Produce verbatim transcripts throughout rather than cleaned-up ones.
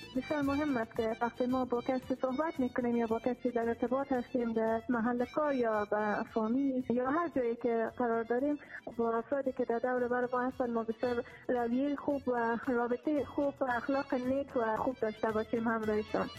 بسیار مهم است که وقتی ما با کسی صحبت میکنیم یا با کسی در ارتباط هستیم در محل کار یا با فامیل یا هر جایی که قرار داریم، با افرادی که در دور بر ما هستند ما بسیار رویه خوب و رابطه خوب و اخلاق نیک و خوب داشته باشیم همراهشان.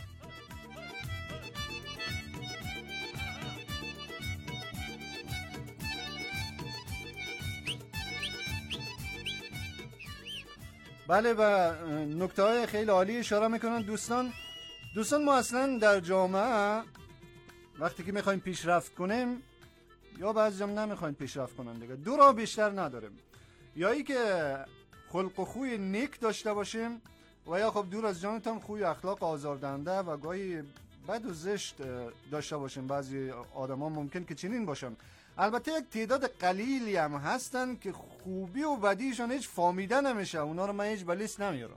بله و نکته های خیلی عالی اشاره میکنن دوستان. دوستان ما اصلا در جامعه وقتی که میخوایم پیشرفت کنیم یا بعضی هم نمیخوایم پیشرفت کنن دیگه، دو راه بیشتر نداریم، یا ای که خلق و خوی نیک داشته باشیم و یا خب دور از جانتان خوی اخلاق آزاردهنده و گاهی بد و زشت داشته باشیم. بعضی آدم ها ممکن که چنین باشن، البته یک تعداد قلیلی هم هستن که خوبی و بدیشون هیچ فهمیده نمیشه، اونا رو من هیچ به لیست نمیارم.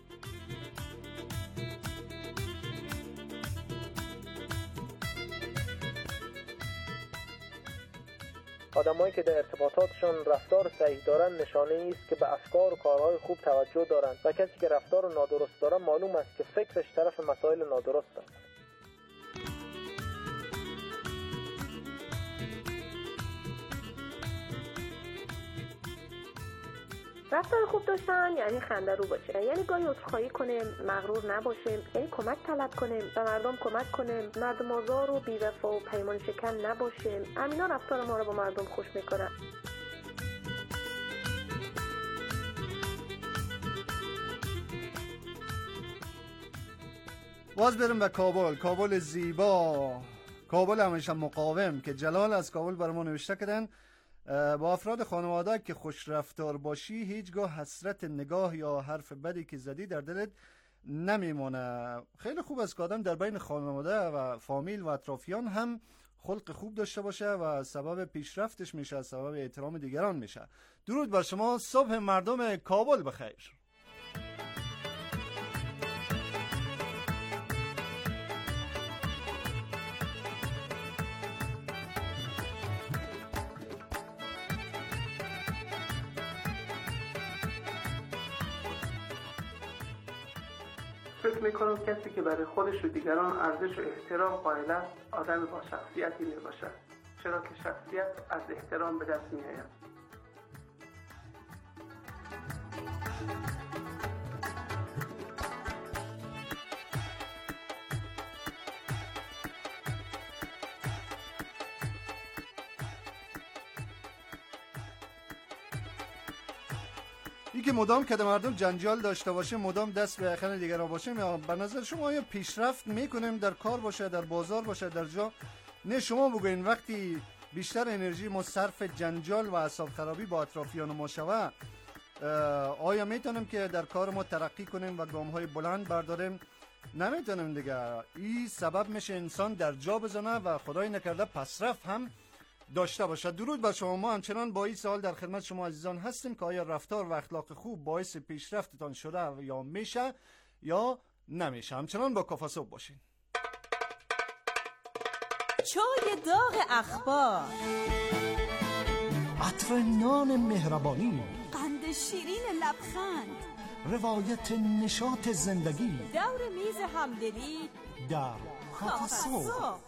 آدمایی که در ارتباطاتشون رفتار صحیح دارن نشانه ای است که به افکار و کارهای خوب توجه دارن و کسی که رفتار نادرست داره معلوم است که فکرش طرف مسائل نادرست است. رفتار خوب داشتن یعنی خنده رو باشه، یعنی گاهی عذرخواهی کنیم، مغرور نباشیم، یعنی کمک طلب کنیم، به مردم کمک کنیم، مردم آزار و بی‌وفا و پیمان شکن نباشیم. همینا رفتار ما رو با مردم خوش میکنن. باز بریم به کابل. کابل زیبا، کابل همیشه مقاوم که جلال از کابل برامون نوشته کردن. با افراد خانواده که خوش رفتار باشی هیچگاه حسرت نگاه یا حرف بدی که زدی در دلت نمیمونه. خیلی خوب است که آدم در بین خانواده و فامیل و اطرافیان هم خلق خوب داشته باشه و سبب پیشرفتش میشه، سبب احترام دیگران میشه. درود بر شما، صبح مردم کابل بخیر. فکر میکنم کسی که برای خودش و دیگران ارزش و احترام قائل است آدم با شخصیتی میباشد، چرا که شخصیت از احترام به دست میآید. ای که مدام که مردم جنجال داشته باشه، مدام دست به اخن دیگر باشه، به نظر شما آیا پیشرفت میکنیم؟ در کار باشه، در بازار باشه، در جا نه؟ شما بگوین وقتی بیشتر انرژی ما صرف جنجال و اعصاب خرابی با اطرافیان ما شوه، آیا میتونیم که در کار ما ترقی کنیم و گام های بلند برداریم؟ نمیتونیم دیگه. این سبب میشه انسان در جا بزنه و خدای نکرده پسرفت هم داشته باشد. درود بر شما. ما همچنان با این سوال در خدمت شما عزیزان هستیم که آیا رفتار و اخلاق خوب باعث پیشرفتتان شده یا میشه یا نمیشه؟ همچنان با کافه صبح باشین. چای داغ اخبار، عطر نان مهربانی، قند شیرین لبخند، روایت نشاط زندگی، دور میز همدلی در کافه صبح.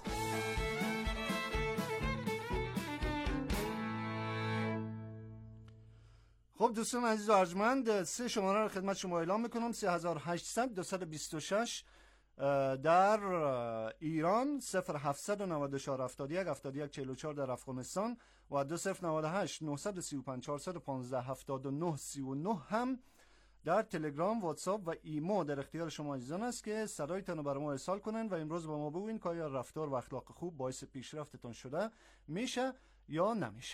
خب دوستان عزیز و ارجمند، سه شماره رو خدمت شما اعلام میکنم: سه هزار و هشتصد دویست و بیست و شش در ایران، صفر هفتصد و نود و چهار هفتاد و یک هفتاد و یک چهل و چهار در افغانستان و دو صفر نود و هشت نهصد و سی و پنج چهارصد و پانزده هفتاد و نه سی و نه هم در تلگرام، واتساپ و ایمو در اختیار شما عزیزان است که صدایتان رو برای ما ارسال کنن و امروز با ما بگوین که آیا رفتار و اخلاق خوب باعث پیشرفتتان شده میشه یا نمیشه.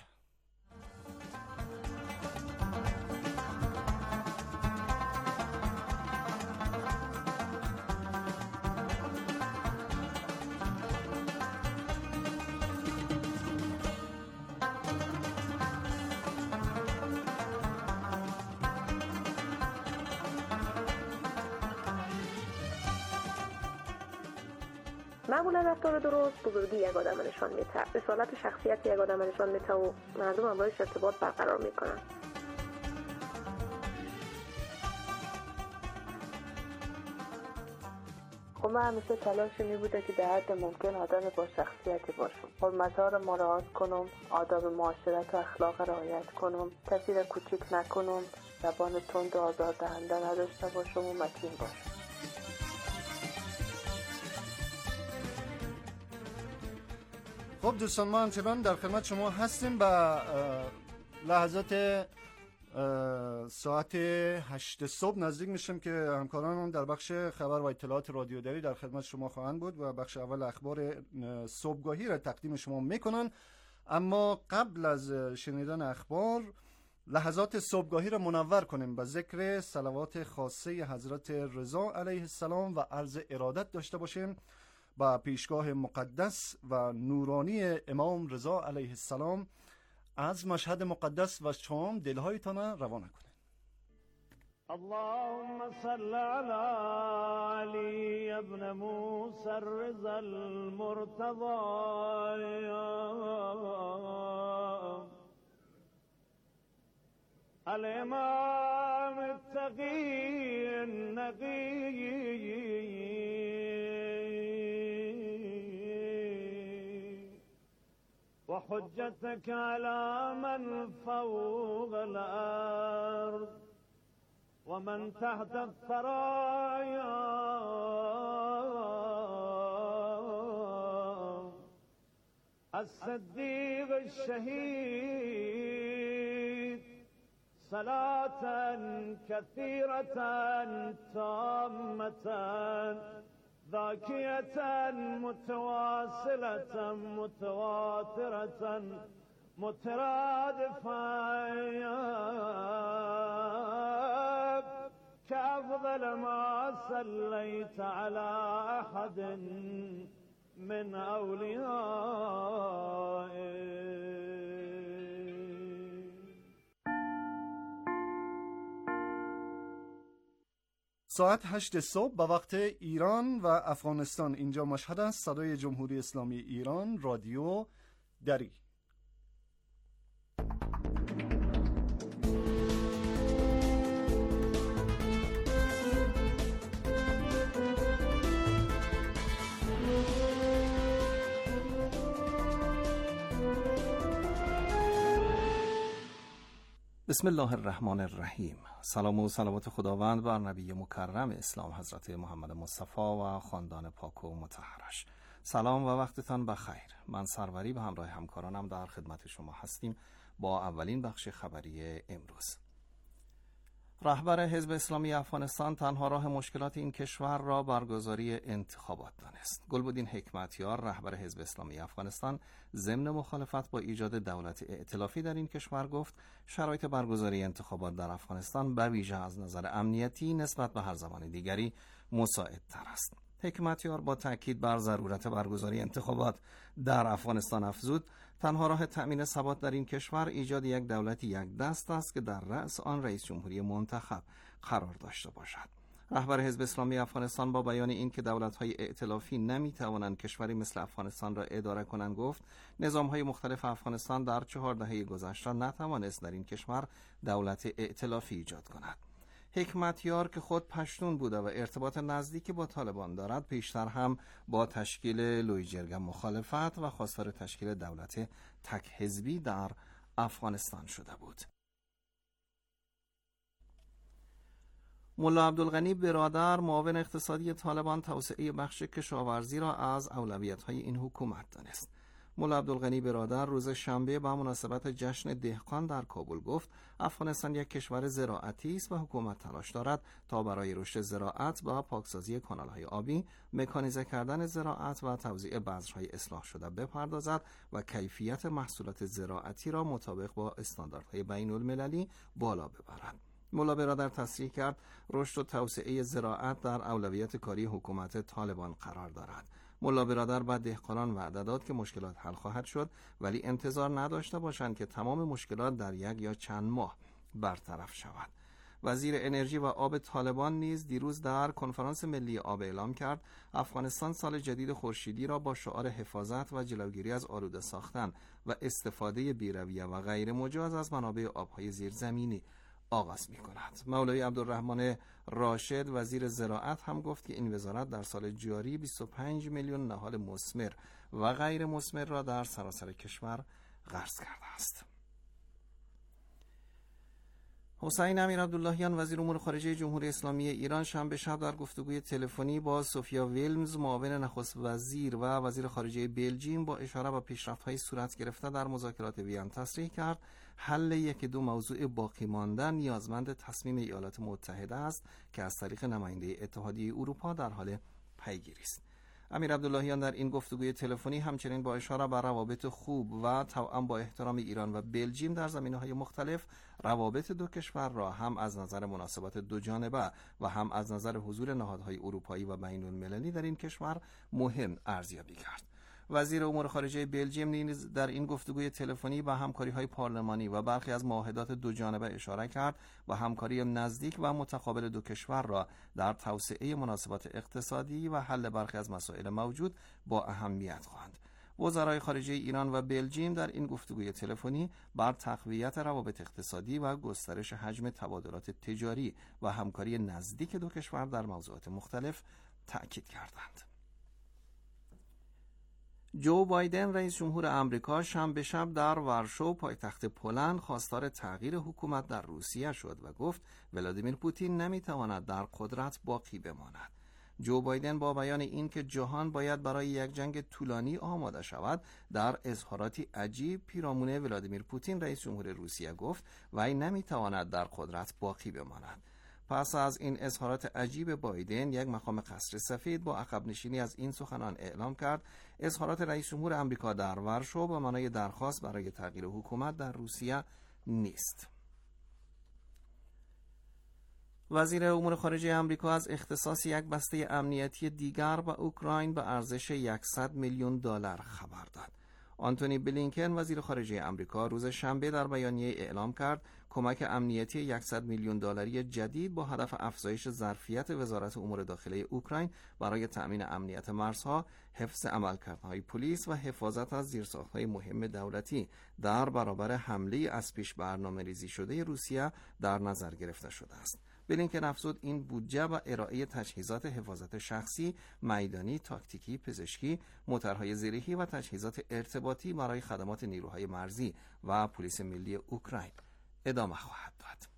معمولا رفتار درست بزرگی یک آدم نشان میده، رسالت شخصیت یک آدم نشان میده و مردم هم باهاش ارتباط برقرار میکنن. خب من همیشه تلاش می بوده که در حد ممکن آدم با شخصیتی باشم، حرمت‌ها رو مراعات کنم، آداب معاشرت و اخلاق رعایت کنم، کسی را کوچیک نکنم، زبان تند و آزاردهنده نداشته باشم و متین باشم. خب دوستان، ما همچنان در خدمت شما هستیم. با لحظات ساعت هشت صبح نزدیک میشیم که همکارانم در بخش خبر و اطلاعات رادیوداری در خدمت شما خواهند بود و بخش اول اخبار صبحگاهی را تقدیم شما میکنن. اما قبل از شنیدن اخبار لحظات صبحگاهی را منور کنیم با ذکر صلوات خاصه حضرت رضا علیه السلام و عرض ارادت داشته باشیم با پیشگاه مقدس و نورانی امام رضا علیه السلام. از مشهد مقدس و شام دلهایتان روانه کنید. اللهم صل علی علی ابن موسی الرضا المرتضى الامام التقی النقی وحجتك على من فوق الأرض ومن تحت الثرايا الصديق الشهيد صلاة كثيرة تامة ذاكية متواصلة متواترة مترادفة كأفضل ما صليت على أحد من أوليائك. ساعت هشت صبح به وقت ایران و افغانستان. اینجا مشهد است. صدای جمهوری اسلامی ایران، رادیو دری. بسم الله الرحمن الرحیم. سلام و صلوات خداوند بر نبی مکرم اسلام حضرت محمد مصطفی و خاندان پاک و مطهرش. سلام و وقتتان بخیر. من سروری به همراه همکارانم در خدمت شما هستیم با اولین بخش خبری امروز. رهبر حزب اسلامی افغانستان تنها راه مشکلات این کشور را برگزاری انتخابات دانست. گلبدین حکمتیار، رهبر حزب اسلامی افغانستان، ضمن مخالفت با ایجاد دولت ائتلافی در این کشور گفت شرایط برگزاری انتخابات در افغانستان به ویژه از نظر امنیتی نسبت به هر زمان دیگری مساعدتر است. حکمتیار با تاکید بر ضرورت برگزاری انتخابات در افغانستان افزود تنها راه تأمین ثبات در این کشور ایجاد یک دولت یک دست است که در رأس آن رئیس جمهوری منتخب قرار داشته باشد. رهبر حزب اسلامی افغانستان با بیان این که دولت‌های ائتلافی نمی‌توانند کشوری مثل افغانستان را اداره کنند گفت نظام‌های مختلف افغانستان در چهار دهه گذشته نتوانست در این کشور دولت ائتلافی ایجاد کند. حکمتیار که خود پشتون بوده و ارتباط نزدیکی با طالبان دارد پیشتر هم با تشکیل لویجرگه مخالفت و خواستار تشکیل دولت تک حزبی در افغانستان شده بود. ملا عبدالغنی برادر، معاون اقتصادی طالبان، توسعه بخش کشاورزی را از اولویت‌های این حکومت دانست. ملا عبدالغنی برادر روز شنبه با مناسبت جشن دهقان در کابل گفت افغانستان یک کشور زراعتی است و حکومت تلاش دارد تا برای رشد زراعت با پاکسازی کانال‌های آبی، مکانیزه کردن زراعت و توزیع بذرهای اصلاح شده بپردازد و کیفیت محصولات زراعتی را مطابق با استانداردهای بین‌المللی بالا ببرد. ملا برادر تصریح کرد رشد و توسعه زراعت در اولویت کاری حکومت طالبان قرار دارد. ملا برادر با دهقانان وعده داد که مشکلات حل خواهد شد ولی انتظار نداشته باشند که تمام مشکلات در یک یا چند ماه برطرف شود. وزیر انرژی و آب طالبان نیز دیروز در کنفرانس ملی آب اعلام کرد افغانستان سال جدید خورشیدی را با شعار حفاظت و جلوگیری از آلوده ساختن و استفاده بی‌رویه و غیر مجاز از منابع آبهای زیرزمینی آغاز می کند. مولوی عبدالرحمن راشد وزیر زراعت هم گفت که این وزارت در سال جاری بیست و پنج میلیون نهال مثمر و غیر مثمر را در سراسر کشور غرس کرده است. حسین امیرعبداللهیان وزیر امور خارجه جمهوری اسلامی ایران شنبه شب در گفتگوی تلفنی با سوفیا ویلمز معاون نخست وزیر و وزیر خارجه بلژیم با اشاره به پیشرفت‌های صورت گرفته در مذاکرات وین تصریح کرد حل یک دو موضوع باقی مانده نیازمند تصمیم ایالات متحده است که از طریق نماینده اتحادیه اروپا در حال پیگیری است. امیر عبداللهیان در این گفتگوی تلفنی همچنین با اشاره به روابط خوب و توأم با احترام ایران و بلژیم در زمینه‌های مختلف روابط دو کشور را هم از نظر مناسبات دو جانبه و هم از نظر حضور نهادهای اروپایی و بین‌المللی در این کشور مهم ارزیابی کرد. وزیر امور خارجه بلژیم نیز در این گفتگوی تلفنی به همکاری‌های پارلمانی و برخی از معاهدات دو جانبه اشاره کرد و همکاری نزدیک و متقابل دو کشور را در توسعه مناسبات اقتصادی و حل برخی از مسائل موجود با اهمیت خواند. وزرای خارجه ایران و بلژیم در این گفتگوی تلفنی بر تقویت روابط اقتصادی و گسترش حجم تبادلات تجاری و همکاری نزدیک دو کشور در موضوعات مختلف تأکید کردند. جو بایدن رئیس جمهور آمریکا شنبه شب در ورشو پایتخت پلند خواستار تغییر حکومت در روسیه شد و گفت ولادیمیر پوتین نمیتواند در قدرت باقی بماند. جو بایدن با بیان این که جهان باید برای یک جنگ طولانی آماده شود در اظهاراتی عجیب پیرامون ولادیمیر پوتین رئیس جمهور روسیه گفت وی نمیتواند در قدرت باقی بماند. پس از این اظهارات عجیب بایدن، یک مقام قصر سفید با عقب نشینی از این سخنان اعلام کرد اظهارات رئیس جمهور آمریکا در ورشو به معنای درخواست برای تغییر حکومت در روسیه نیست. وزیر امور خارجه آمریکا از اختصاص یک بسته امنیتی دیگر به اوکراین به ارزش صد میلیون دلار خبر داد. آنتونی بلینکن وزیر خارجه آمریکا روز شنبه در بیانیه اعلام کرد کمک امنیتی صد میلیون دلاری جدید با هدف افزایش ظرفیت وزارت امور داخلی اوکراین برای تأمین امنیت مرزها، حفظ عملکردهای پلیس و حفاظت از زیرساخت‌های مهم دولتی در برابر حمله از پیش برنامه‌ریزی شده روسیه در نظر گرفته شده است. بلینکن افزود این بودجه و ارائه تجهیزات حفاظت شخصی، میدانی، تاکتیکی، پزشکی، موتورهای زرهی و تجهیزات ارتباطی برای خدمات نیروهای مرزی و پلیس ملی اوکراین ادامه خواهد داد.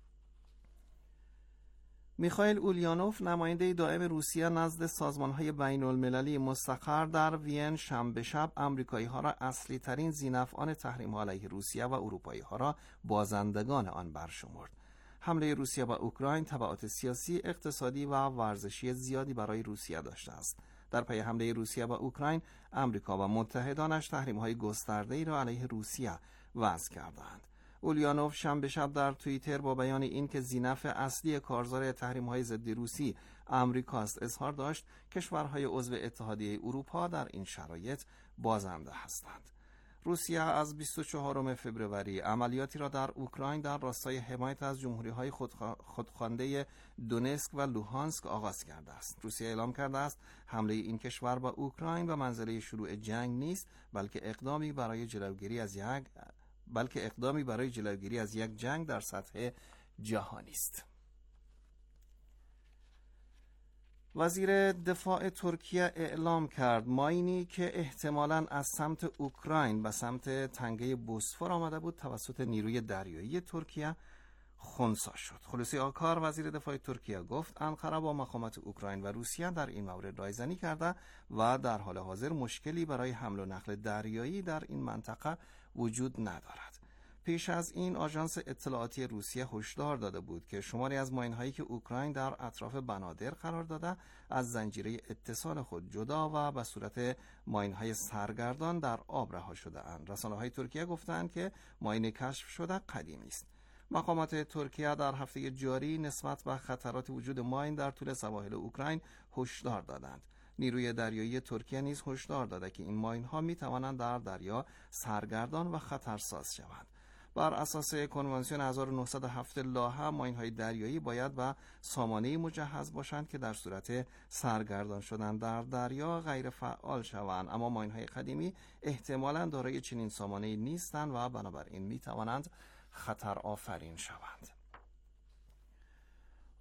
میخائیل اولیانوف نماینده دائم روسیه نزد سازمان‌های بین‌المللی مستقر در وین شنبه شب آمریکایی‌ها را اصلی ترین ذی‌نفعان تحریم‌ها علیه روسیه و اروپایی‌ها را بازندگان آن برشمرد. حمله روسیه به اوکراین تبعات سیاسی، اقتصادی و ورزشی زیادی برای روسیه داشته است. در پی حمله روسیه به اوکراین، آمریکا و متحدانش تحریم‌های گسترده‌ای را علیه روسیه وضع کردند. اولیانوف شنبه شب در توییتر با بیان این که ذی‌نفع اصلی کارزار تحریم‌های ضد روسی آمریکا است اظهار داشت کشورهای عضو اتحادیه اروپا در این شرایط بازنده هستند. روسیه از بیست و چهارم فوریه عملیاتی را در اوکراین در راستای حمایت از جمهوری‌های خودخوانده دونسک و لوهانسک آغاز کرده است. روسیه اعلام کرده است حمله این کشور به اوکراین به منزله شروع جنگ نیست، بلکه اقدامی برای جلوگیری از یک بلکه اقدامی برای جلوگیری از یک جنگ در سطح جهانی است. وزیر دفاع ترکیه اعلام کرد ماینی که احتمالاً از سمت اوکراین به سمت تنگه بوسفور آمده بود توسط نیروی دریایی ترکیه خنثی شد. خلوصی آکار وزیر دفاع ترکیه گفت انقره با مقامات اوکراین و روسیه در این مورد رایزنی کرده و در حال حاضر مشکلی برای حمل و نقل دریایی در این منطقه وجود ندارد. پیش از این آژانس اطلاعاتی روسیه هشدار داده بود که شماری از ماین‌هایی که اوکراین در اطراف بنادر قرار داده از زنجیره اتصال خود جدا و به صورت ماین‌های سرگردان در آب رها شده اند. رسانه‌های ترکیه گفتند که ماین کشف شده قدیمی است. مقامات ترکیه در هفته جاری نسبت به خطرات وجود ماین در طول سواحل اوکراین هشدار دادند. نیروی دریایی ترکیه نیز هشدار داده که این ماین‌ها می‌توانند در دریا سرگردان و خطرساز شوند. بر اساس کنوانسیون هزار و نهصد و هفت لاهه ماین‌های دریایی باید به سامانه‌ای مجهز باشند که در صورت سرگردان شدن در دریا غیر فعال شوند، اما ماین‌های قدیمی احتمالاً دارای چنین سامانه‌ای نیستند و بنابراین می‌توانند خطر آفرین شوند.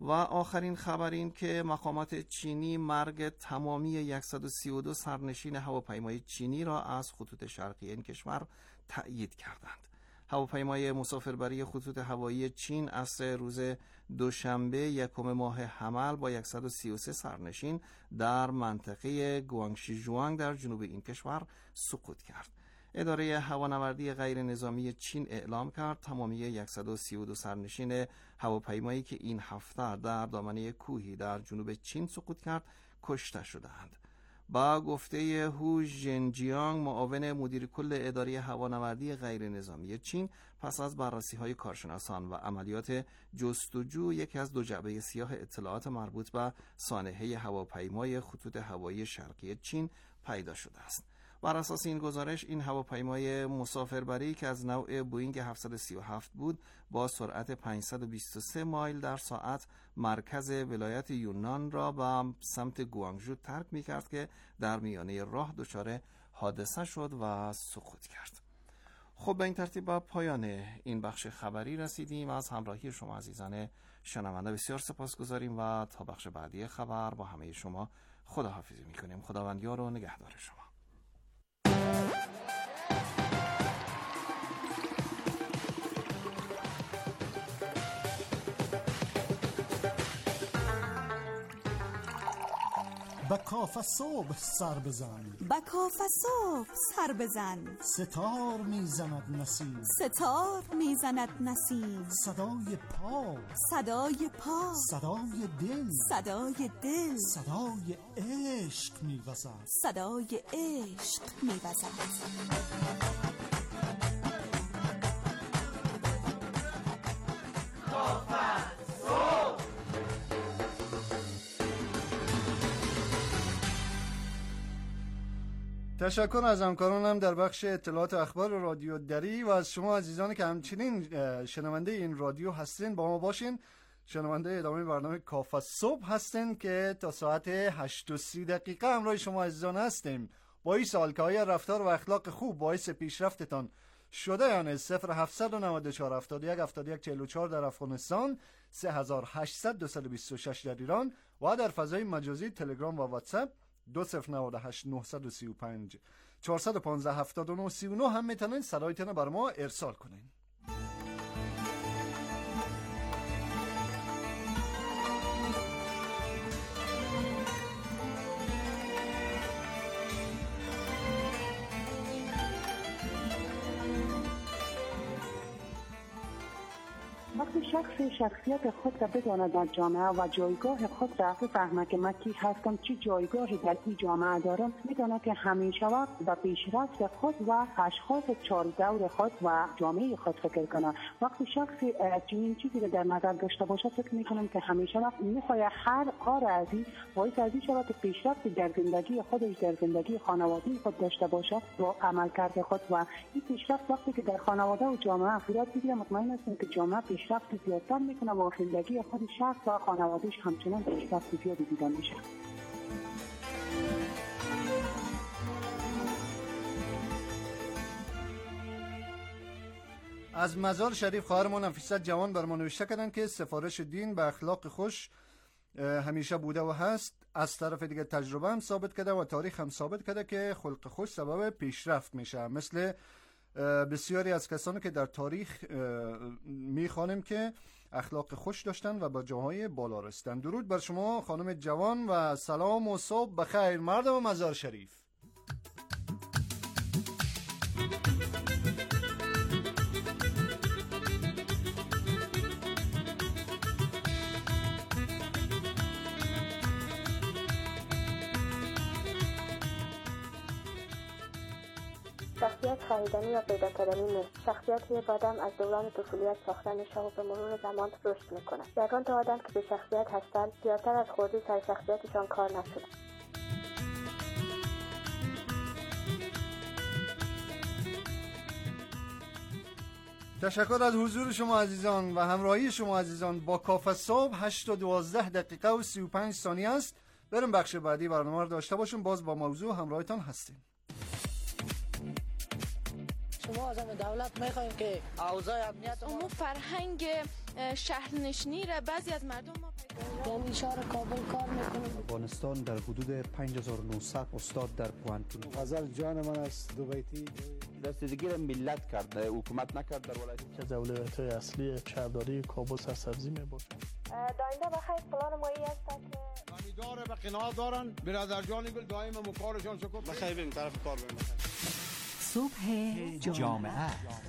و آخرین خبر این که مقامات چینی مرگ تمامی صد و سی و دو سرنشین هواپیمای چینی را از خطوط شرقی این کشور تأیید کردند. هواپیمای مسافربری خطوط هوایی چین عصر روز دوشنبه یکم ماه حمل با صد و سی و سه سرنشین در منطقه گوانگشیجوانگ در جنوب این کشور سقوط کرد. اداره هوانوردی غیر نظامی چین اعلام کرد تمامی صد و سی و دو سرنشین هواپیمایی که این هفته در دامنه کوهی در جنوب چین سقوط کرد کشته شدند. با گفته هو ژنجیانگ، معاون مدیر کل اداره هوانوردی غیر نظامی چین، پس از بررسی‌های کارشناسان و عملیات جستجو یکی از دو جعبه سیاه اطلاعات مربوط به سانحه هواپیمای خطوط هوایی شرقی چین پیدا شده است. بر اساس این گزارش این هواپیمای مسافربری که از نوع بوئینگ هفتصد و سی و هفت بود با سرعت پانصد و بیست و سه مایل در ساعت مرکز ولایت یونان را به سمت گوانگژو ترک می کرد که در میانه راه دچار حادثه شد و سقوط کرد. خب به این ترتیب با پایان این بخش خبری رسیدیم. از همراهی شما عزیزان شنونده بسیار سپاسگزاریم و تا بخش بعدی خبر با همه شما خداحافظی می کنیم. خداوند یار و نگهدار شما. با کاف صبح سر بزن، با کاف صبح سر بزن، ستار میزند نسیم، ستار میزند نسیم، صدای پا، صدای پا، صدای دل، صدای دل، صدای عشق میوزد، صدای عشق میوزد. تشکر از همکارانم در بخش اطلاعات اخبار رادیو دری و از شما عزیزانی که همچنین شنونده این رادیو هستین با ما باشین. شنونده ادامه برنامه کاف صبح هستین که تا ساعت هشت و سی دقیقه همراه شما عزیزان هستیم. با این سال که های رفتار و اخلاق خوب باعث پیشرفتتان شده یعنی صفر هفتصد و نود و چهار هفتاد و یک هفتاد و یک چهل و چهار در افغانستان، سه هزار و هشتصد دویست و بیست و شش در ایران و در فضای مجازی تلگرام و واتساپ دو صفر نود و هشت نهصد و سی و پنج چهارصد و پانزده هفتاد و نه سی و نه هم میتونین صدایتون بر ما ارسال کنین. وقتی شخص شخصیت خود را بداند در جامعه و جایگاه خود را بفهمد که من کی هستم، چه جایگاهی در این جامعه دارم، میداند که همیشه وقت به پیشرفت خود و اشخاص چاردور خود و جامعه خود فکر کنه. وقتی شخص چنین چیزی را در نظر داشته باشد، فکر میکنم که همیشه وقت میخواد هر کار ازی باعث ازی شود پیشرفت در زندگی خودش، در زندگی خانواده خود داشته باشد و عملکرد خود. و این پیشرفت وقتی که در خانواده و جامعه صورت بگیره، مطمئن هستم که جامعه پیشرفت زیادتر میکنه و زندگی خود شخص و خانوادهش همچنان پیشرفت زیادی دیده میشه. از مزار شریف خواهرمان نفیسه جوان بر ما نوشته کردن که سفارش دین به اخلاق خوش همیشه بوده و هست. از طرف دیگه تجربه هم ثابت کرده و تاریخ هم ثابت کرده که خلق خوش سبب پیشرفت میشه. مثل بسیاری از کسانی که در تاریخ میخوانیم که اخلاق خوش داشتن و به جاهای بالا رسیدن. درود بر شما خانم جوان و سلام و صبح بخیر مردم مزار شریف. شخصیت خریدنی یا پیدا کردنی نیست. شخصیت یک آدم از دوران طفولیت ساخته میشه و به مرور زمان رشد میکنه. یگان تا آدم که به شخصیت هستند زیادتر از خودی سر شخصیتشان کار نشده. تشکر از حضور شما عزیزان و همراهی شما عزیزان. با کاف صبح هشت و دوازده دقیقه و سی و پنج ثانیه است. بریم بخش بعدی برنامه رو داشته باشیم. باز با موضوع همراهتان هستیم. شما از دولت میخوایم که اوضاع امنیت ما فرهنگ شهرنشینی را بعضی از مردم ما یعنی شهر کابل کار میکنم. افغانستان در حدود پنج هزار و نهصد استاد در پوهنتون. غزل جان من است دو بیتی. دستگیر ملت کرد، حکومت نکرد در ولایت. از اولویت‌های اصلی شهرداری کابل سرسبزی میباشد. داینده بخیر پلان مایی است که داره به قناع دارن برادر جانی گل دائم مکارشان شکر بخیر بریم طرف کار بریم. صبح جامعه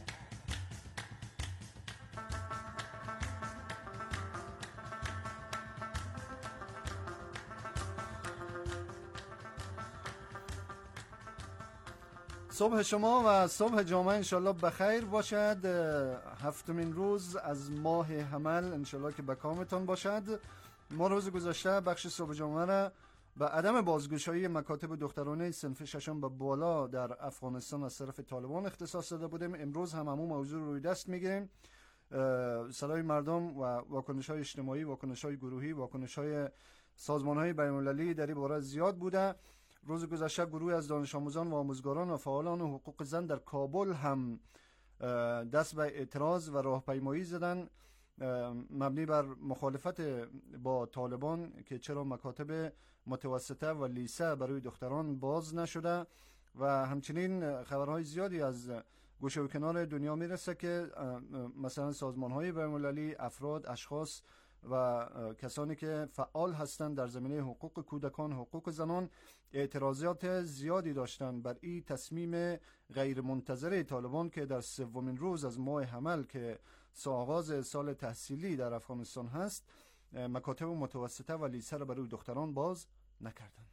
صبح شما و صبح جامعه انشالله بخیر باشد. هفتمین روز از ماه حمل انشالله که به کامتان باشد. ما روز گذشته بخش صبح جامعه را به عدم بازگشایی مکاتب دخترانه صنف ششم به بالا در افغانستان از طرف طالبان اختصاص داده بودیم. امروز هم همون موضوع روی دست میگیریم. صدای مردم و واکنش‌های اجتماعی، واکنش‌های گروهی، واکنش‌های سازمان‌های بین‌المللی در این باره زیاد بوده. روز گذشته گروهی از دانش آموزان و آموزگاران و فعالان حقوق زن در کابل هم دست به اعتراض و راهپیمایی زدن مبنی بر مخالفت با طالبان که چرا مکاتب متوسطه و لیسه برای دختران باز نشده و همچنین خبرهای زیادی از گوشه و کنار دنیا میرسه که مثلا سازمان‌های بین‌المللی، افراد، اشخاص و کسانی که فعال هستند در زمینه حقوق کودکان، حقوق زنان اعتراضات زیادی داشتند بر این تصمیم غیر منتظره طالبان که در سومین روز از ماه حمل که آغاز سال تحصیلی در افغانستان هست مکاتب متوسطه و لیسه را برای دختران باز نکردند.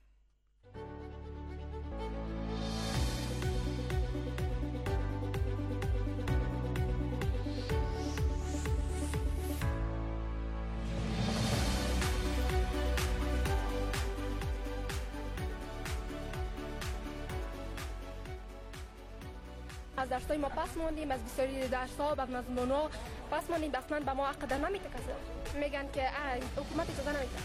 از درسای ما پس موندیم، از بسیاری درس‌ها و مضمون‌ها پس موندیم. اصلا به ما عقد نمیده کسی. میگن که حکومت اجازه نمیده.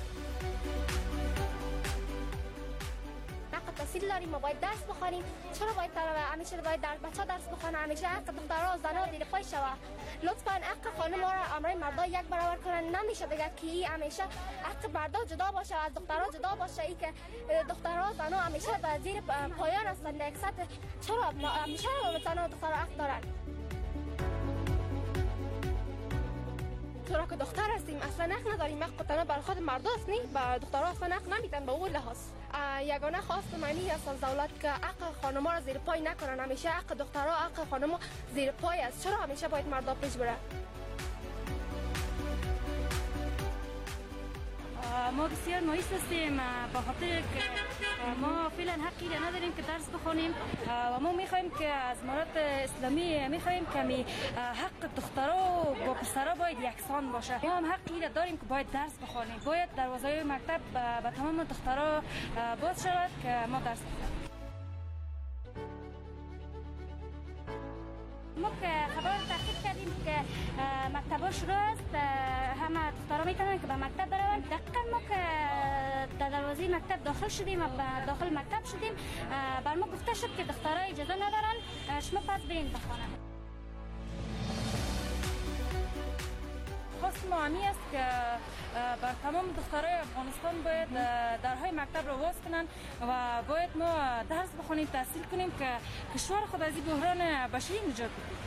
حق تحصیل داریم، ما باید درس بخونیم. چرا باید همیشه باید درس بچه‌ها درس بخونن؟ همیشه حق دخترها و زن‌ها زیر پای شوه. لطفاً حق خانم ها را امرای مردا یک برابر کنن. نمیشه دیگه که این همیشه حق مردا جدا باشه از دخترها جدا باشه. ای که دخترها و زن‌ها همیشه به زیر پایان هستن. یک سطح چرا همیشه زن‌ها و دخترها حق دارن؟ چرا که دختر هستیم اصلا حق نداریم. حق تنها بر خود مردا است نی، بر دخترها اصلا حق نمیدن. به اون لحاظ یگانه خواست منی است از دولت که حق خانم‌ها را زیر پای نکنن. همیشه حق دخترها حق خانم‌ها زیر پای است. چرا همیشه باید مردا پیش بره؟ ما بسیار مایوس هستیم به خاطر که ما فعلا حقی را نداریم که درس بخونیم و ما میخوایم که از امارات اسلامی میخوایم که حق دخترها و پسرها باید یکسان باشه. ما هم حقی را داریم که باید درس بخونیم. باید دروازه‌های مکتب به تمام دخترها باز شود که ما درس بخونیم. ما که خبر تحقیق کردیم که مکتب‌ها شروع است، همه دخترها میتونن که به مکتب بروند. دقیقاً ما که در دروازه مکتب داخل شدیم و داخل مکتب شدیم بر ما گفته شد که دخترها اجازه ندارن شما پس برین بخوانن. خواست ما همی است که بر تمام دخترای افغانستان باید درهای مکتب را باز کنن و باید ما درس بخونیم، تحصیل کنیم که کشور خود از این بحران بشری نجات بدیم.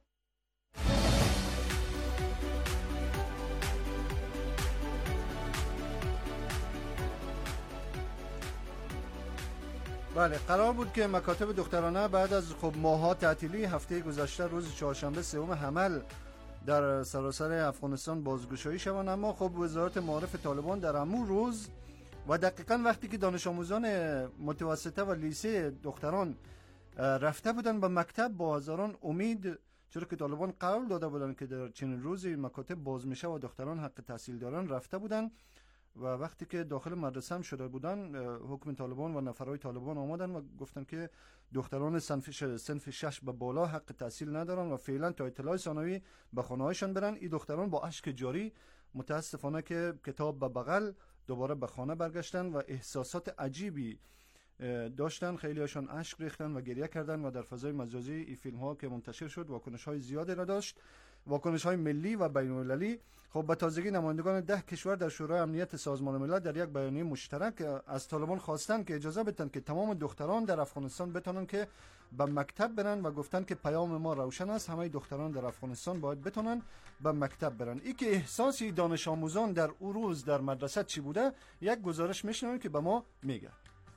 بله، قرار بود که مکاتب دخترانه بعد از خب ماها تعطیلی هفته گذشته روز چهارشنبه سوم حمل در سراسر افغانستان بازگشایی شوند، اما خب وزارت معارف طالبان در همون روز و دقیقاً وقتی که دانش آموزان متوسطه و لیسه دختران رفته بودن به مکتب با هزاران امید، چرا که طالبان قول داده بودن که در چنین روزی مکاتب باز میشه و دختران حق تحصیل دارن، رفته بودن و وقتی که داخل مدرسه هم شده بودن حکم طالبان و نفرهای طالبان آمدن و گفتن که دختران صنف شش, صنف شش به بالا حق تحصیل ندارن و فعلا تا اطلاع ثانوی به خانه‌هایشان برن. این دختران با اشک جاری متاسفانه که کتاب به بغل دوباره به خانه برگشتن و احساسات عجیبی داشتن. خیلی هاشون اشک ریختن و گریه کردن و در فضای مجازی این فیلم ها که منتشر شد واکنش های زیادی را داشت. واکنش های ملی و بین المللی. خب به تازگی نمایندگان ده کشور در شورای امنیت سازمان ملل در یک بیانیه مشترک از طالبان خواستند که اجازه بدن که تمام دختران در افغانستان بتونن که به مکتب برن و گفتن که پیام ما روشن است، همه دختران در افغانستان باید بتونن به مکتب برن. ای که احساسی دانش آموزان در اون روز در مدرسه چی بوده، یک گزارش میشنویم که به ما میگه.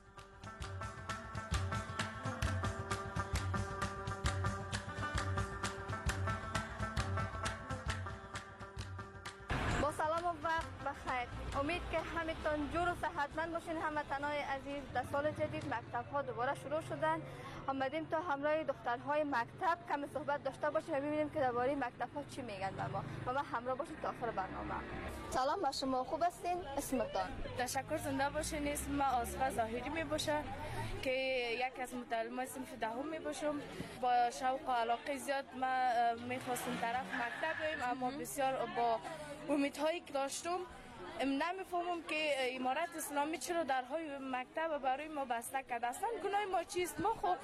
بخیر. امید که همتون جور و صحتمند باشین. هموطنان عزیز، در سال جدید مکتب ها دوباره شروع شدن. آمدیم تا همراه دخترهای مکتب کم صحبت داشته باشیم و ببینیم که درباره مکتب ها چی میگن به ما. و ما همراه باشید تا آخر برنامه. سلام به شما، خوب هستین؟ اسمتان؟ تشکر، زنده باشین. اسم ما آصفه ظاهری می باشه که یک از متعلمای صنف دهم می باشم. با شوق و علاقه زیاد ما میخواستم طرف مکتب بریم، اما بسیار با امیدهایی که داشتم نمیفهمم که امارت اسلامی چرا درهای مکتب برای ما بسته کرده. اصلا گناه ما چیست؟ ما خب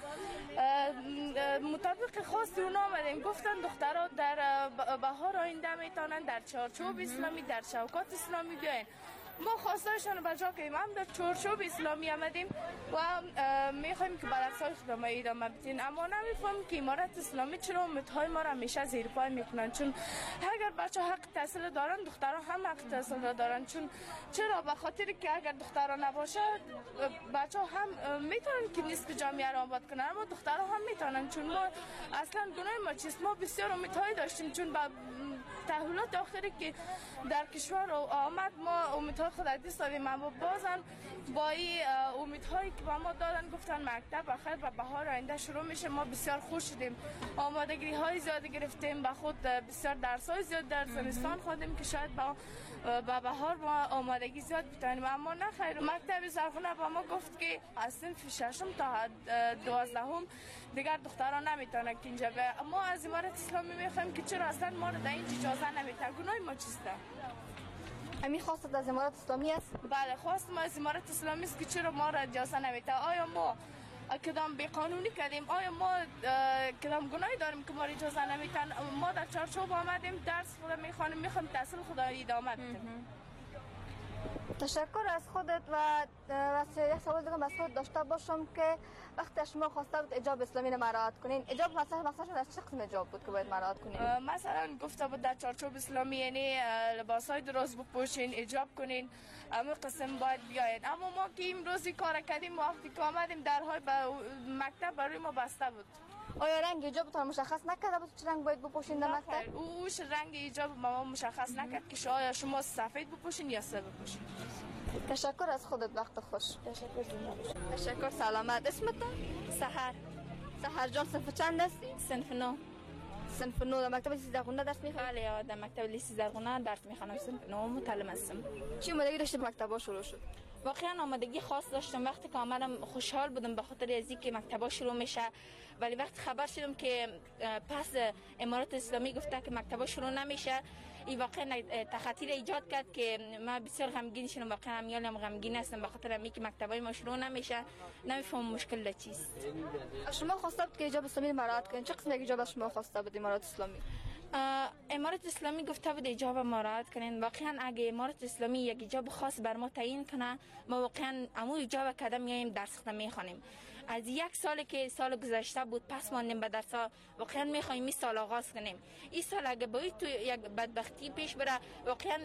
مطابق خواست اونا آمدیم، گفتن دخترها در بهار آینده میتونن در چارچوب اسلامی در شوکات اسلامی بیاین. ما خواستایشان بجا که هم در چارچوب اسلامی آمدیم و میخوایم که برعکسای خودم ادامه بدین، اما نمیفهم که امارت اسلامی چرا امیدهای ما را همیشه زیر پای میکنن. چون اگر بچه حق تحصیل دارن، دخترها هم حق تحصیل دارن. چون چرا؟ به خاطر که اگر دخترها نباشه بچه هم میتونن که نیست که جامعه را آباد کنن، اما دخترها هم میتونن. چون ما اصلا گناه ما چیست؟ ما بسیار امیدهای داشتیم، چون با تحولات آخری که در کشور آمد ما امیدهای خود از دست دادیم، اما بازن با این امیدهایی که با ما دادن گفتن مکتب آخر و بهار آینده شروع میشه، ما بسیار خوش شدیم. آمادگی های زیاد گرفتیم، با خود بسیار درس های زیاد در زمستان خوندیم که شاید با با بهار ما آمادگی زیاد بتونیم، اما نه خیر. مکتب سرخونه با ما گفت که از صنف ششم تا دوازدهم دیگر دختران نمیتونن که اینجا به ما از امارت اسلامی میخوایم که چرا اصلا ما رو در اینجا اجازه نمیتن. گناه ما چیسته؟ امی خواست از امارت اسلامی است؟ بله، خواست ما از امارت اسلامی است که چرا ما را اجازه نمیتن. آیا ما کدام بی قانونی کردیم؟ آیا ما کدام گناهی داریم که ما را اجازه نمیتن؟ ما در چارچوب آمدیم، درس خود میخوانیم، میخوایم تحصیل خود ادامه بدیم. تشکر از خودت. و یک سوال دیگه از خودت داشته باشم که وقتی شما خواسته بود حجاب اسلامی رو مراعات کنین، حجاب مثلا مثلا از چه قسم حجاب بود که باید مراعات کنین؟ مثلا گفته بود در چارچوب اسلامی یعنی لباسای درست بپوشین، حجاب کنین، اما قسم باید بیاید. اما ما که امروز کار کردیم، وقتی که آمدیم درهای مکتب برای ما بسته بود. آیا رنگ حجابتون مشخص نکرده بود چه رنگ باید بپوشین در مکتب؟ اوش رنگ حجاب ما مشخص نکرد که آیا شما سفید بپوشین یا سیاه بپوشین. تشکر از خودت، وقت خوش. تشکر زنده. تشکر، سلامت. اسمتون؟ سحر. سحر جان، صنف چند هستی؟ صنف نو. صنف نو. در مکتب سیزدهگونه درس میخونی؟ بله، در مکتب سیزدهگونه درس میخونم. صنف نو متعلم هستم. چی آمادگی داشتی به مکتب‌ها شروع شد؟ واقعا آمادگی خاص داشتم. وقتی که آمدم خوشحال بودم به خاطر از اینکه مکتب‌ها شروع میشه، ولی وقتی خبر شدم که پس امارت اسلامی گفته که مکتب‌ها شروع نمیشه، این واقعا تخاطر ایجاد کرد که من بسیار غمگین شدم. واقعا امیالم غمگین هستم به خاطر اینکه مکتب‌های ما شروع نمیشه. نمیفهمم مشکل چیست. شما خواسته بود که حجاب اسلامی مراعات کنین، چه قسم حجاب شما خواسته بود امارت اسلامی؟ امارت اسلامی گفته بود حجاب مراعات کنین. واقعا اگه امارت اسلامی یک حجاب خاص بر ما تعیین کنه، ما واقعا همون حجاب کده میایم درس خود میخوانیم. از یک سالی که سال گذشته بود پس ماندیم به درس ها، واقعا میخوایم این سال آغاز کنیم. این سال اگه باید تو یک بدبختی پیش بره، واقعا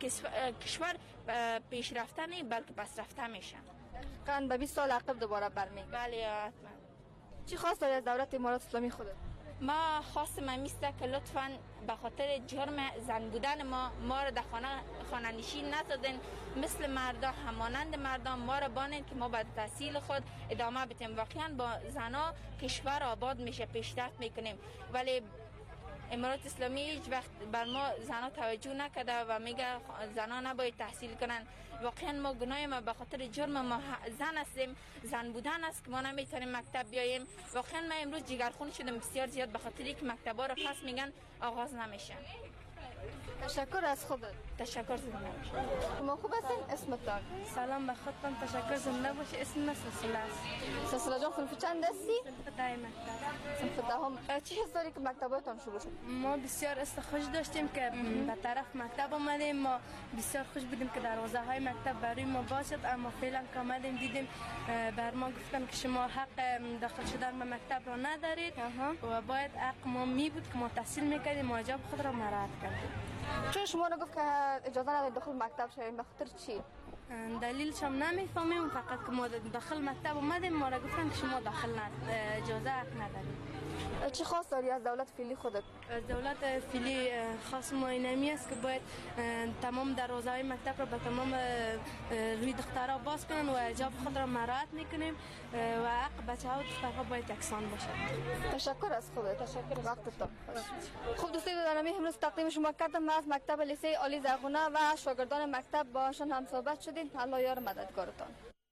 کشور پیش رفته نه بلکه پس رفته میشه. قند به بیست سال عقب دوباره برمی. بله حتما. چی خواست از دولت امارت اسلامی خودت؟ ما خواستم همیسته که لطفاً به خاطر جرم زن بودن ما ما را در خانه خانه نشین نسازین، مثل مردا همانند مردان ما را بانید که ما به تحصیل خود ادامه بدیم. واقعا با زنا کشور آباد میشه، پیشرفت میکنیم، ولی امارات اسلامی هیچ وقت بر ما زنا توجه نکرده و میگه زنا نباید تحصیل کنن. واقعا ما گناه ما به خاطر جرم ما زن هستیم، زن بودن است که ما نمیتونیم مکتب بیاییم. واقعا من امروز جگرخون شدم بسیار زیاد به خاطر اینکه مکتبا رو پس میگن آغاز نمیشه. تشکر از خودت. تشکر زنده باش. شما خوب هستین؟ اسمتان؟ سلام به خودتان. تشکر زنده باش. اسم من سلسله است. سلسله جان صنف چند هستی؟ صنف ده مکتب. صنف دهم. چه حس داری که مکتبتان شروع شد؟ ما بسیار استخوش داشتیم که به طرف مکتب آمدیم. ما بسیار خوش بودیم که دروازه های مکتب برای ما باشد، اما فعلا که آمدیم دیدیم بر ما گفتن که شما حق داخل شدن به مکتب را ندارید و باید حق ما می بود که ما تحصیل میکردیم و حجاب خود را مراعات کردیم. چون شما رو گفت که اجازه ندارید داخل مکتب شویم؟ به خاطر چی؟ دلیلش هم نمیفهمیم، فقط که ما داخل مکتب اومدیم ما را گفتن که شما داخل اجازه حق ندارید. چی خاص داری از دولت فعلی خودت؟ از دولت فعلی خاص ما اینمی است که باید تمام دروازه های مکتب را به تمام روی دخترها باز کنن و حجاب خود را مراعات میکنیم و حق بچه ها و دخترها باید یکسان باشد. تشکر از خودت. تشکر وقتتان. خوب دوستی دارم امروز تقدیم شما کردم از مکتب لیسه عالی زرغونه و شاگردان مکتب باشون هم صحبت شدیم. الله یار مددگارتان.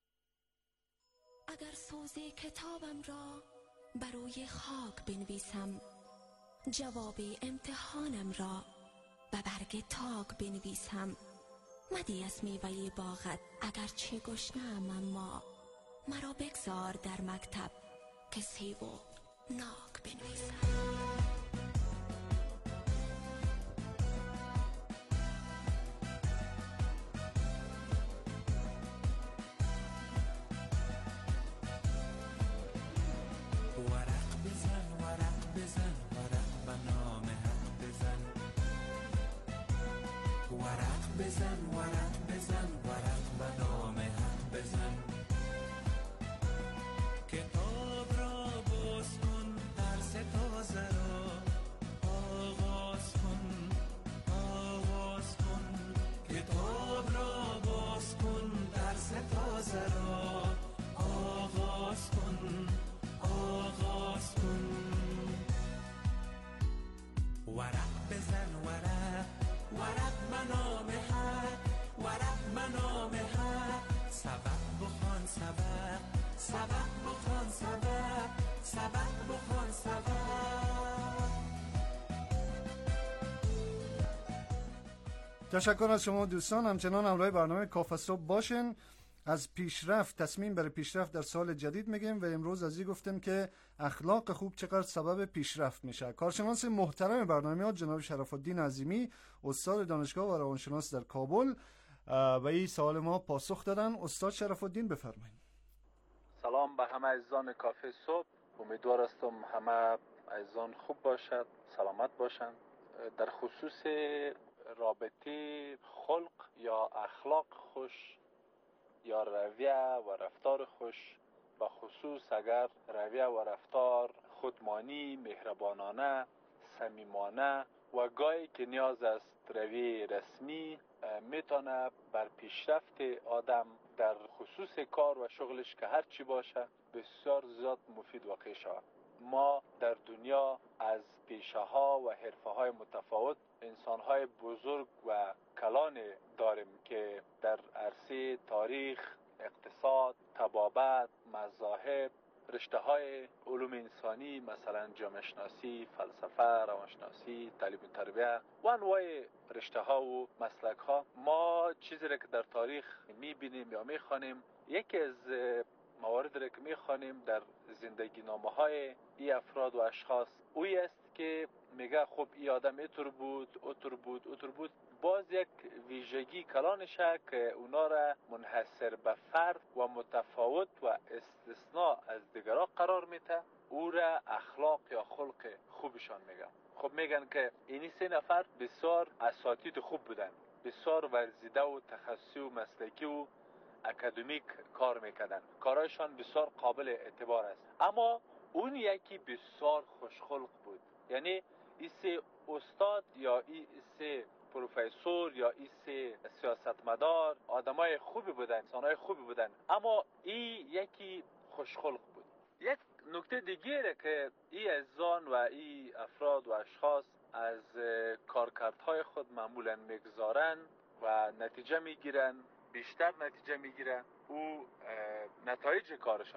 اگر سوز کتابم را بروی خاک بنویسم، جواب امتحانم را به برگ تاک بنویسم، مدی از میوه باغت اگرچه گشنم اما مرا بگذار در مکتب که سیب و ناک بنویسم. تشکر از شما دوستان. همچنان همراه برنامه کافه صبح باشین. از پیشرفت، تصمیم برای پیشرفت در سال جدید میگیم و امروز از این گفتیم که اخلاق خوب چقدر سبب پیشرفت میشه. کارشناس محترم برنامه ها جناب شرف الدین عظیمی، استاد دانشگاه و روانشناس در کابل، و این سوال ما پاسخ دادن. استاد شرف الدین بفرمایید. سلام به همه عزیزان کافه صبح. امیدوار هستم همه عزیزان خوب باشد، سلامت باشند. در خصوص رابطه خلق یا اخلاق خوش یا رویه و رفتار خوش، به خصوص اگر رویه و رفتار خودمانی، مهربانانه، صمیمانه و گاهی که نیاز است رویه رسمی، میتونه بر پیشرفت آدم در خصوص کار و شغلش که هر چی باشه بسیار زیاد مفید واقع شود. ما در دنیا از پیشه ها و حرفه های متفاوت انسان های بزرگ و کلان داریم که در عرصه تاریخ، اقتصاد، طبابت، مذاهب، رشته های علوم انسانی مثلا جامعه شناسی، فلسفه، روانشناسی، تعلیم و تربیت و انواع رشته ها و مسلک ها، ما چیزی را که در تاریخ میبینیم یا میخوانیم، یکی از مواردی را که میخوانیم در زندگی نامه های این افراد و اشخاص اوی است که میگه خب این آدم اینطور بود، اوطور بود، اوطور بود. باز یک ویژگی کلانشه که اونا را منحصر به فرد و متفاوت و استثناء از دیگران قرار میده، او را اخلاق یا خلق خوبشان میگه. خب میگن که اینی سه نفر بسیار اساتید خوب بودن، بسیار ورزیده و تخصصی و مسلکی و اکادمیک کار میکردن، کارایشان بسیار قابل اعتبار است. اما اون یکی بسیار خوشخلق بود، یعنی این سه استاد یا این سه پروفسور یا این سه سیاستمدار آدمای خوبی بودن، انسانای خوبی بودن، اما این یکی خوشخلق بود. یک نکته دیگه که این عزیزان و این افراد و اشخاص از کارکردهای خود معمولا میگذارن و نتیجه میگیرن، بیشتر نتیجه میگیرن، او نتایج کارشان است.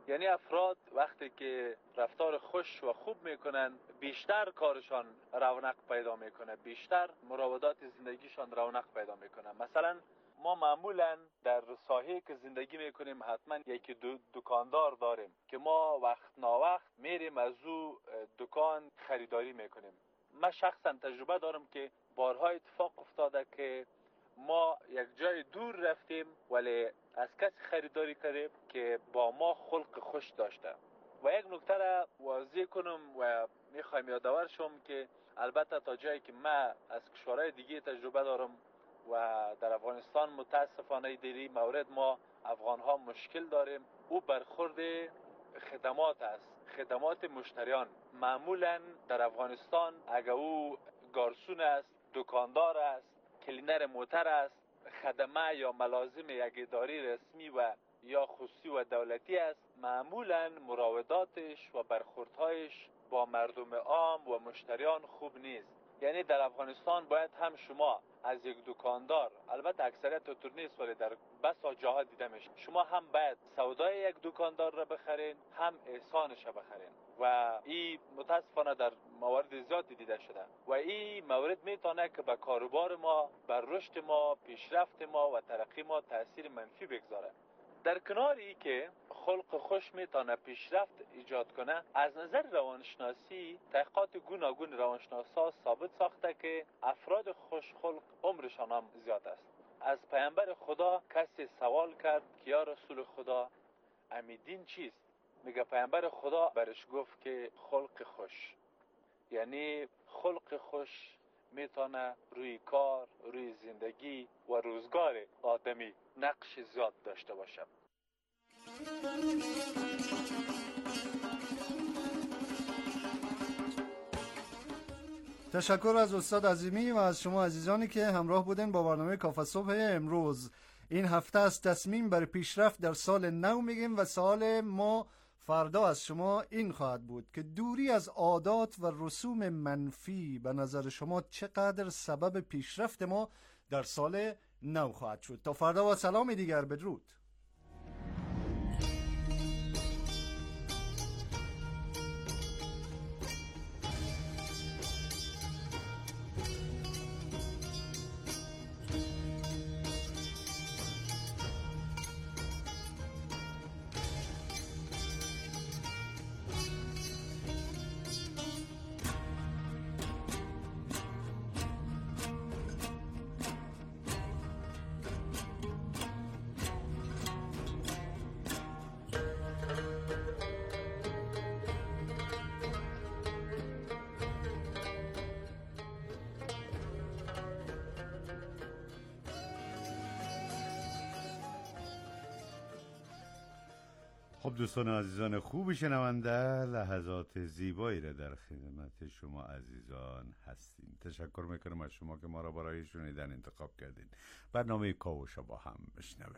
یعنی افراد وقتی که رفتار خوش و خوب میکنن بیشتر کارشان رونق پیدا میکنه، بیشتر مراودات زندگیشان رونق پیدا میکنه. مثلا ما معمولا در ساحه که زندگی میکنیم حتما یکی دو دکاندار داریم که ما وقت ناوقت میریم از او دکان خریداری میکنیم. من شخصا تجربه دارم که بارها اتفاق افتاده که ما یک جای دور رفتیم ولی از کسی خریداری کردیم که با ما خلق خوش داشته. و یک نکته را واضح کنم و میخوایم یادآور شم که البته تا جایی که من از کشورهای دیگه تجربه دارم و در افغانستان متاسفانه دیری مورد ما افغان ها مشکل داریم، او برخورد خدمات است، خدمات مشتریان. معمولا در افغانستان اگر او گارسون است، دکاندار است، کلینر موتر است، خدمه یا ملازم یک اداره رسمی و یا خصوصی و دولتی است، معمولا مراوداتش و برخوردهایش با مردم عام و مشتریان خوب نیست. یعنی در افغانستان باید هم شما از یک دکاندار، البته اکثریت طور نیست ولی در بسا جاها دیده میشه، شما هم باید سودای یک دکاندار را بخرین هم احسانش را بخرین و این متاسفانه در موارد زیادی دیده شده و این مورد میتونه که به کاروبار ما، بر رشد ما، پیشرفت ما و ترقی ما تاثیر منفی بگذاره. در کنار ای که خلق خوش میتونه پیشرفت ایجاد کنه، از نظر روانشناسی تحقیقات گوناگون روانشناسا ثابت ساخته که افراد خوش خلق عمرشان هم زیاد است. از پیامبر خدا کسی سوال کرد که یا رسول خدا امیدین چیست؟ میگه پیامبر خدا برش گفت که خلق خوش. یعنی خلق خوش میتونه روی کار، روی زندگی و روزگار آدمی نقش زیاد داشته باشه. تشکر از استاد عظیمی و از شما عزیزانی که همراه بودین با برنامه کافه صبح امروز. این هفته از تصمیم بر پیشرفت در سال نو میگیم و سال ما فردا از شما این خواهد بود که دوری از عادات و رسوم منفی به نظر شما چقدر سبب پیشرفت ما در سال نو خواهد شد. تا فردا و سلام دیگر، بدرود. خب دوستان عزیزان خوب شنونده، لحظات زیبایی را در خدمت شما عزیزان هستیم. تشکر میکنم از شما که ما را برای شنیدن انتخاب کردین. برنامه کاوش با هم بشنویم.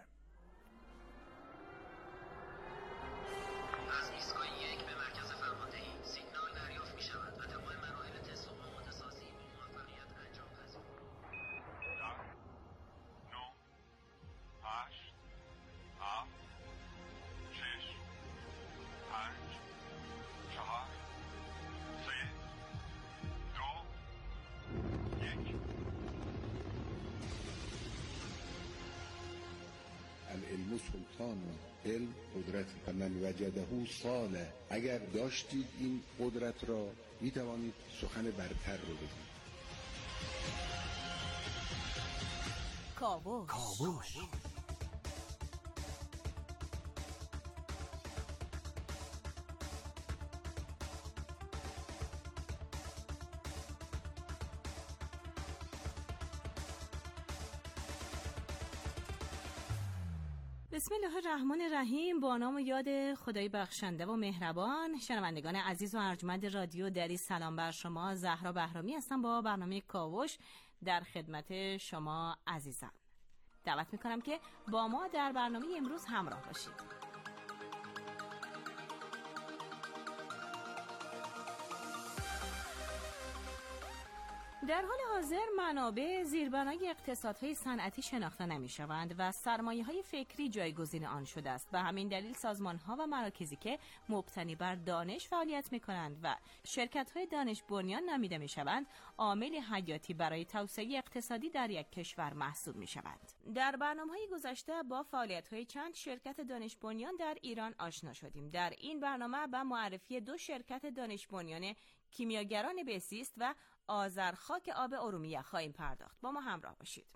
از ایستگاه یک به مرکز فرماندهی سیگنال دریافت می شود و تمام مراحل تست و آماده سازی با موفقیت انجام پذیر. ده، نه، هشت، هفت، شش، پنج، چهار، سه، دو، یک. العلم سلطان، علم قدرت، فمن وجده صالح. اگر داشتید این قدرت را می توانید سخن برتر رو بگید. کاوش. کاوش. بسم الله الرحمن الرحیم. با نام و یاد خدای بخشنده و مهربان. شنوندگان عزیز و ارجمند رادیو دری، سلام بر شما. زهرا بهرامی هستم با برنامه کاوش در خدمت شما عزیزان. دعوت میکنم که با ما در برنامه امروز همراه باشید. در حال حاضر منابع زیربنای اقتصادهای صنعتی شناخته نمی‌شوند و سرمایه‌های فکری جایگزین آن شده است. به همین دلیل سازمان‌ها و مراکزی که مبتنی بر دانش فعالیت می‌کنند و شرکت‌های دانش بنیان نامیده می‌شوند، عامل حیاتی برای توسعه اقتصادی در یک کشور محسوب می‌شوند. در برنامه‌های گذشته با فعالیت‌های چند شرکت دانش بنیان در ایران آشنا شدیم. در این برنامه به معرفی دو شرکت دانش بنیان کیمیاگران بهزیست و آذرخاک آب ارومیه خواهیم پرداخت. با ما همراه باشید.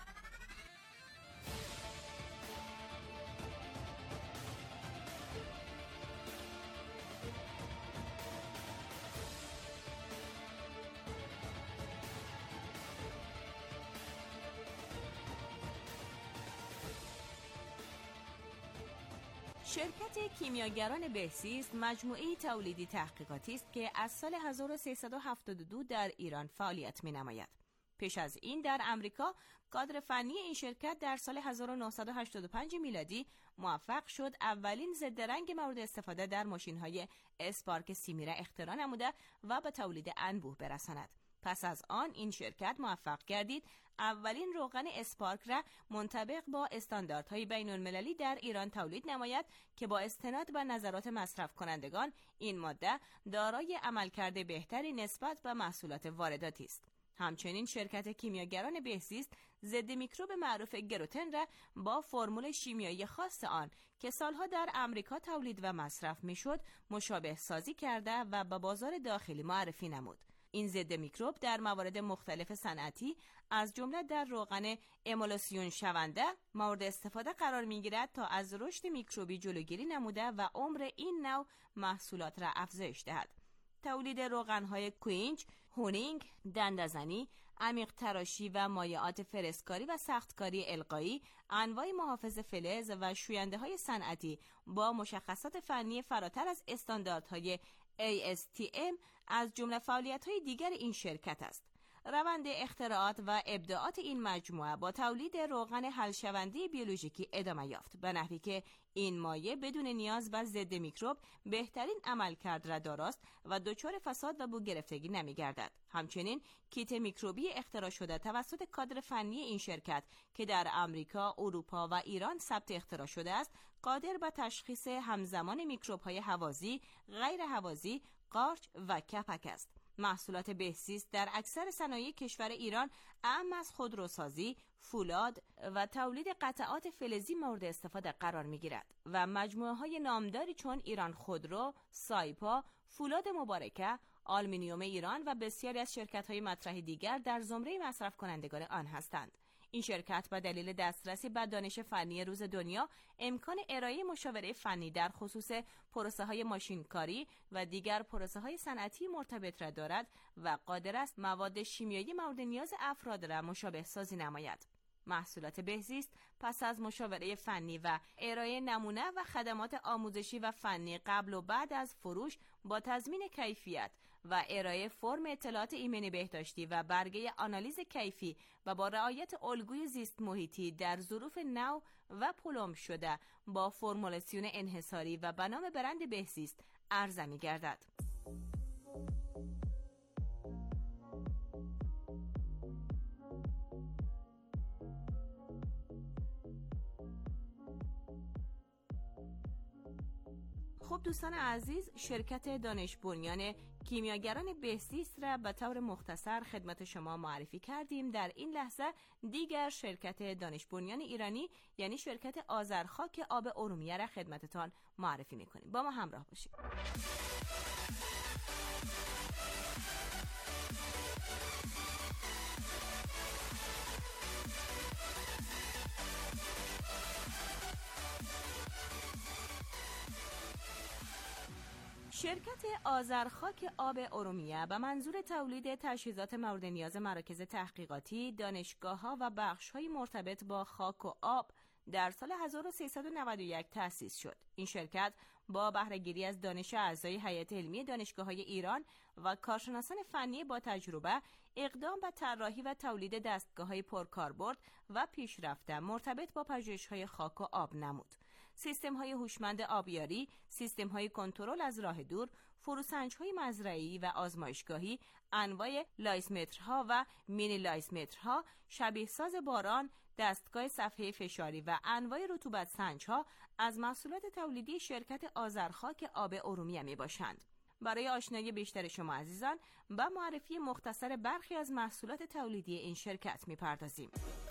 شرکت کیمیاگران بهزیست مجموعه تولیدی تحقیقاتی است که از سال هزار و سیصد و هفتاد و دو در ایران فعالیت می‌نماید. پیش از این در امریکا کادر فنی این شرکت در سال هزار و نهصد و هشتاد و پنج میلادی موفق شد اولین ضد رنگ مورد استفاده در ماشین‌های اسپارک سیمی را اختراع نموده و به تولید انبوه برساند. پس از آن این شرکت موفق گردید اولین روغن اسپارک را منطبق با استانداردهای بین المللی در ایران تولید نماید که با استناد به نظرات مصرف کنندگان این ماده دارای عملکرد بهتری نسبت به محصولات وارداتی است. همچنین شرکت کیمیاگران بهزیست ضد میکروب معروف گروتن را با فرمول شیمیایی خاص آن که سالها در امریکا تولید و مصرف میشد مشابه سازی کرده و به بازار داخلی معرفی نمود. این ضد میکروب در موارد مختلف صنعتی از جمله در روغن امولسیون شونده مورد استفاده قرار میگیرد تا از رشد میکروبی جلوگیری نموده و عمر این نوع محصولات را افزایش دهد. تولید روغن‌های کوینج، هونینگ، دندزنی، عمیق تراشی و مایعات فرسکاری و سختکاری القایی، انواع محافظ فلز و شوینده‌های صنعتی با مشخصات فنی فراتر از استانداردهای ای اس تی ام از جمله فعالیت‌های دیگر این شرکت است. روند اختراعات و ابداعات این مجموعه با تولید روغن حل‌شونده بیولوژیکی ادامه یافت، به نحوی که این مایع بدون نیاز به ضد میکروب بهترین عملکرد را داراست و دچار فساد و بو گرفتگی نمی‌گردد. همچنین کیت میکروبی اختراع شده توسط کادر فنی این شرکت که در امریکا، اروپا و ایران ثبت اختراع شده است، قادر به تشخیص همزمان میکروب‌های هوازی، غیر هوازی، قارچ و کپک است. محصولات بهزیست در اکثر صنایع کشور ایران اعم از خودروسازی، فولاد و تولید قطعات فلزی مورد استفاده قرار می‌گیرد و مجموعه‌های نامداری چون ایران خودرو، سایپا، فولاد مبارکه، آلومینیوم ایران و بسیاری از شرکت‌های مطرح دیگر در زمره مصرف کنندگان آن هستند. این شرکت به دلیل دسترسی به دانش فنی روز دنیا امکان ارائه مشاوره فنی در خصوص پروسه‌های ماشینکاری و دیگر پروسه‌های صنعتی مرتبط را دارد و قادر است مواد شیمیایی مورد نیاز افراد را مشابه سازی نماید. محصولات بهزیست پس از مشاوره فنی و ارائه نمونه و خدمات آموزشی و فنی قبل و بعد از فروش با تضمین کیفیت و ارائه فرم اطلاعات ایمنی بهداشتی و برگه آنالیز کیفی و با رعایت الگوی زیست محیطی در ظروف نو و پلم شده با فرمولاسیون انحصاری و به نام برند بهزیست عرضه می‌گردد. خب دوستان عزیز، شرکت دانش بنیان کیمیاگران بهزیست را به طور مختصر خدمت شما معرفی کردیم. در این لحظه دیگر شرکت دانش بنیان ایرانی یعنی شرکت آذرخاک آب ارومیه را خدمتتان معرفی میکنیم. با ما همراه باشید. شرکت آذرخاک آب ارومیه به منظور تولید تجهیزات مورد نیاز مراکز تحقیقاتی، دانشگاه‌ها و بخش‌های مرتبط با خاک و آب در سال هزار و سیصد و نود و یک تأسیس شد. این شرکت با بهره‌گیری از دانش اعضای هیئت علمی دانشگاه‌های ایران و کارشناسان فنی با تجربه اقدام به طراحی و تولید دستگاه‌های پرکاربرد و پیشرفته مرتبط با پژوهش‌های خاک و آب نمود. سیستم‌های هوشمند آبیاری، سیستم‌های کنترل از راه دور، فروسنج‌های مزرعی و آزمایشگاهی، انواع لایسمترها و مینی لایسمترها، شبیه‌ساز باران، دستگاه صفحه فشاری و انواع رطوبت سنج‌ها از محصولات تولیدی شرکت آذرخاک آب ارومیه میباشند. برای آشنایی بیشتر شما عزیزان با معرفی مختصر برخی از محصولات تولیدی این شرکت میپردازیم.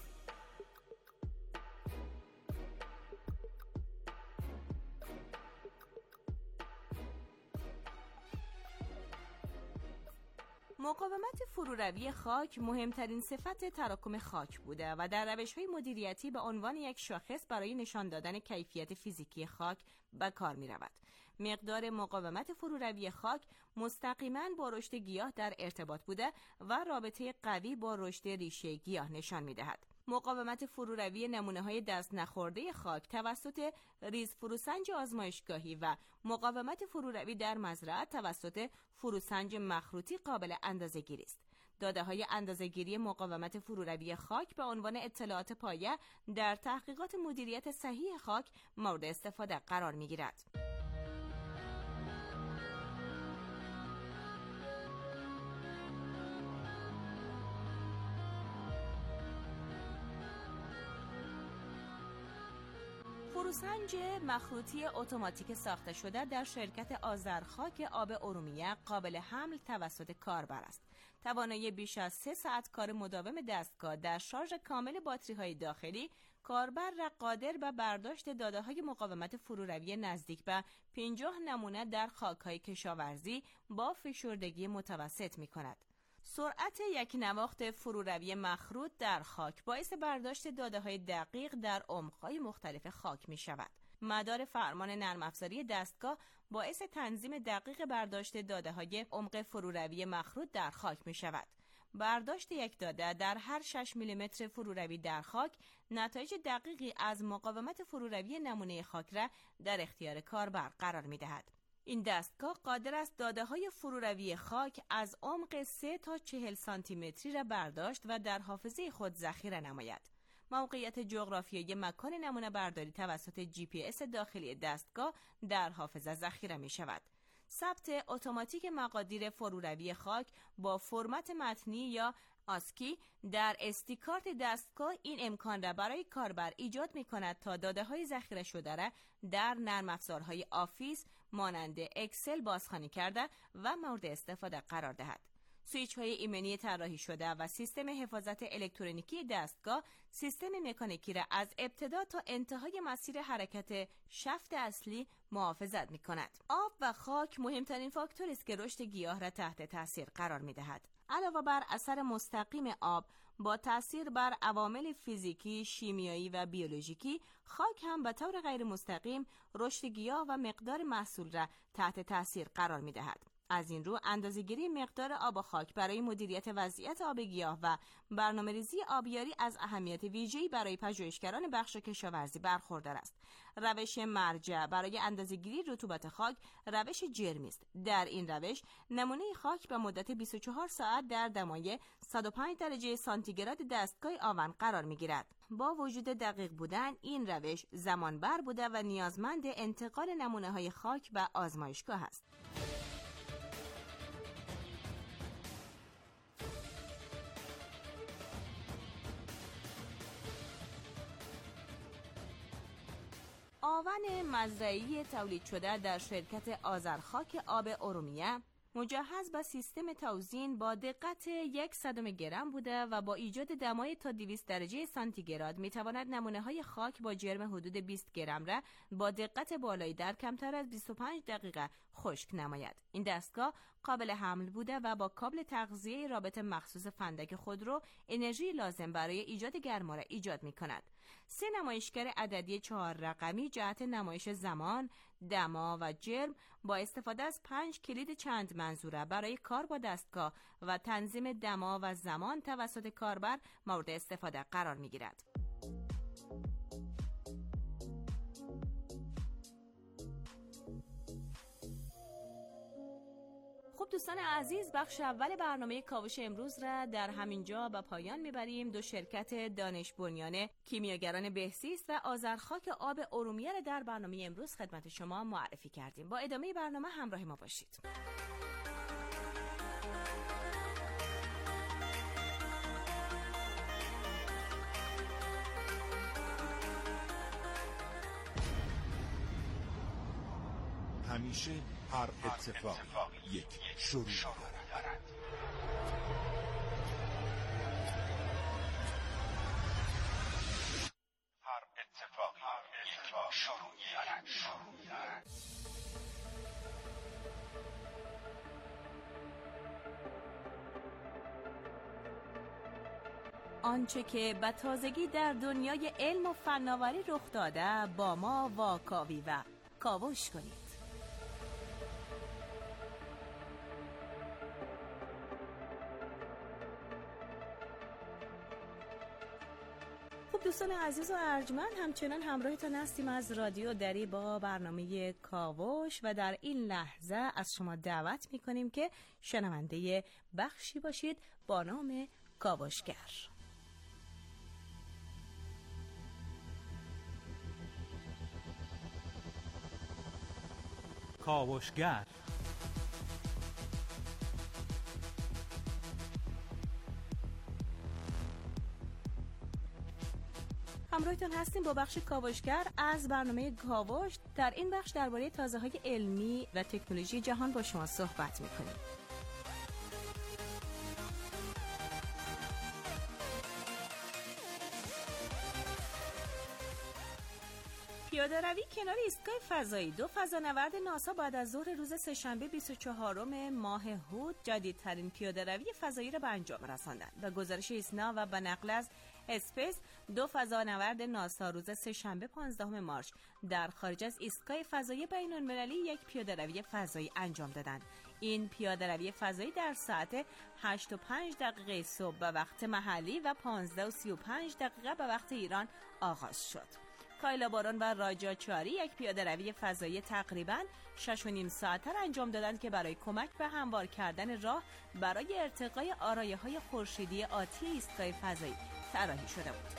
مقاومت فروروی خاک مهمترین صفت تراکم خاک بوده و در روش‌های مدیریتی به عنوان یک شاخص برای نشان دادن کیفیت فیزیکی خاک به کار می‌رود. مقدار مقاومت فروروی خاک مستقیما با رشد گیاه در ارتباط بوده و رابطه قوی با رشد ریشه گیاه نشان می‌دهد. مقاومت فروروی نمونه‌های دست نخورده خاک توسط ریز فروسنج آزمایشگاهی و مقاومت فروروی در مزرعه توسط فروسنج مخروطی قابل اندازه‌گیری است. داده‌های اندازه‌گیری مقاومت فروروی خاک به عنوان اطلاعات پایه در تحقیقات مدیریت صحیح خاک مورد استفاده قرار می‌گیرد. فروسنج مخروطی اتوماتیک ساخته شده در شرکت آذرخاک آب ارومیه قابل حمل توسط کاربر است. توانایی بیش از سه ساعت کار مداوم دستگاه در شارژ کامل باتری‌های داخلی کاربر را قادر به برداشت داده‌های مقاومت فروروی نزدیک به پنجاه نمونه در خاک‌های کشاورزی با فشردگی متوسط می‌کند. سرعت یک نواخت فروروی مخروط در خاک باعث برداشت داده‌های دقیق در عمق‌های مختلف خاک می‌شود. مدار فرمان نرم افزاری دستگاه باعث تنظیم دقیق برداشت داده‌های عمق فروروی مخروط در خاک می‌شود. برداشت یک داده در هر شش میلیمتر فروروی در خاک نتایج دقیقی از مقاومت فروروی نمونه خاک را در اختیار کاربر قرار می‌دهد. این دستگاه قادر است داده‌های فروروی خاک از عمق سه تا چهل سانتی متری را برداشت و در حافظه خود ذخیره نماید. موقعیت جغرافیایی مکان نمونه برداری توسط جی پی اس داخلی دستگاه در حافظه ذخیره می شود. ثبت اتوماتیک مقادیر فروروی خاک با فرمت متنی یا آسکی در استی کارت دستگاه این امکان را برای کاربر ایجاد می کند تا داده های ذخیره شده را در نرم افزارهای آفیس مانند اکسل بازخوانی کرده و مورد استفاده قرار دهد. سویچ های ایمنی طراحی شده و سیستم حفاظت الکترونیکی دستگاه سیستم مکانیکی را از ابتدا تا انتهای مسیر حرکت شفت اصلی محافظت می کند. آب و خاک مهمترین فاکتوری است که رشد گیاه را تحت تاثیر قرار می دهد. علاوه بر اثر مستقیم آب با تاثیر بر عوامل فیزیکی، شیمیایی و بیولوژیکی، خاک هم به طور غیر مستقیم رشد گیاه و مقدار محصول را تحت تاثیر قرار می دهد. از این رو اندازه‌گیری مقدار آب و خاک برای مدیریت وضعیت آب گیاه و برنامه‌ریزی آبیاری از اهمیت ویژه‌ای برای پژوهشگران بخش کشاورزی برخوردار است. روش مرجع برای اندازه‌گیری رطوبت خاک روش جرمی است. در این روش نمونه خاک به مدت بیست و چهار ساعت در دمای صد و پنج درجه سانتیگراد دستگاه آون قرار می‌گیرد. با وجود دقیق بودن این روش زمانبر بوده و نیازمند انتقال نمونه‌های خاک به آزمایشگاه است. آون مزرعی تولید شده در شرکت آذرخاک آب ارومیه مجهز به سیستم توزین با دقت یک صدم گرم بوده و با ایجاد دمای تا دویست درجه سانتیگراد میتواند نمونه های خاک با جرم حدود بیست گرم را با دقت بالایی در کمتر از بیست و پنج دقیقه خشک نماید. این دستگاه قابل حمل بوده و با کابل تغذیه رابط مخصوص فندک خودرو انرژی لازم برای ایجاد گرما را ایجاد می کند. سه نمایشگر عددی چهار رقمی جهت نمایش زمان، دما و جرم با استفاده از پنج کلید چند منظوره برای کار با دستگاه و تنظیم دما و زمان توسط کاربر مورد استفاده قرار می گیرد. خب دوستان عزیز، بخش اول برنامه کاوش امروز را در همین جا به پایان میبریم. دو شرکت دانش بنیان کیمیاگران بهزیست و آذرخاک آب ارومیه را در برنامه امروز خدمت شما معرفی کردیم. با ادامه برنامه همراه ما باشید. همیشه هر اتفاقی یک شروع دارد. هر اتفاقی یک شروع دارد. آنچه که به تازگی در دنیای علم و فناوری رخ داده با ما واکاوی و کاوش کنید. دوستان عزیز و ارجمند، همچنان همراهتان هستیم از رادیو دری با برنامه کاوش و در این لحظه از شما دعوت میکنیم که شنونده بخشی باشید با نام کاوشگر. کاوشگر همراهتون هستیم با بخش کاوشگر از برنامه کاوش. در این بخش درباره تازه‌های علمی و تکنولوژی جهان با شما صحبت می‌کنیم. پیاده روی کنار ایستگاه فضایی. دو فضانورد ناسا بعد از ظهر روز سه‌شنبه بیست و چهارم ماه هود جدیدترین پیاده روی فضایی را به انجام رساندند. به گزارش ایسنا و به نقل از اسپیس، دو فضانورد ناسا روز سه‌شنبه پانزدهم مارس در خارج از ایستگاه فضایی بین‌المللی یک پیاده روی فضایی انجام دادند. این پیاده روی فضایی در ساعت هشت و پنج دقیقه صبح به وقت محلی و پانزده و سی و پنج دقیقه به وقت ایران آغاز شد. کایلا بارون و راجا چاری یک پیاده روی فضایی تقریباً شش و نیم ساعته را انجام دادند که برای کمک به هموار کردن راه برای ارتقای آرایه‌های خورشیدی آتی ایستگاه فضایی طراحی شده بود.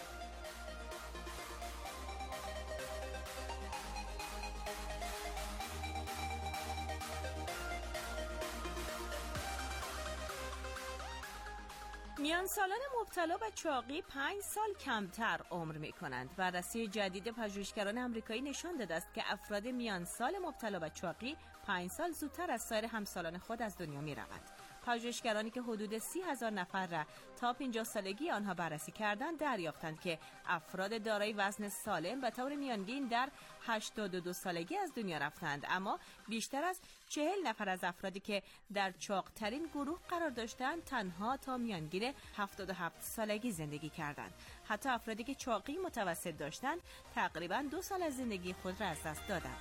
میان سالان مبتلا به چاقی پنج سال کمتر عمر می کنند. بررسی جدید پژوهشگران آمریکایی نشان داده است که افراد میان سال مبتلا به چاقی پنج سال زودتر از سایر همسالان خود از دنیا می روند. پژوهشگرانی که حدود سی هزار نفر را تا پنجاه سالگی آنها بررسی کردند دریافتند که افراد دارای وزن سالم به طور میانگین در هشتاد و دو سالگی از دنیا رفتند، اما بیشتر از چهل نفر از افرادی که در چاقترین گروه قرار داشتند تنها تا میانگین هفتاد و هفت سالگی زندگی کردند. حتی افرادی که چاقی متوسط داشتند تقریباً دو سال از زندگی خود را از دست دادند.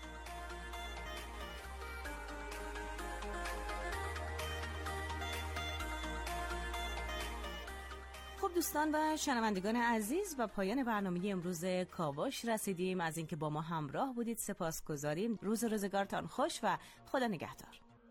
خب دوستان و شنوندگان عزیز، و پایان برنامه امروز کاوش رسیدیم. از اینکه با ما همراه بودید سپاسگزاریم. روز و روزگارتان خوش و خدا نگهدار.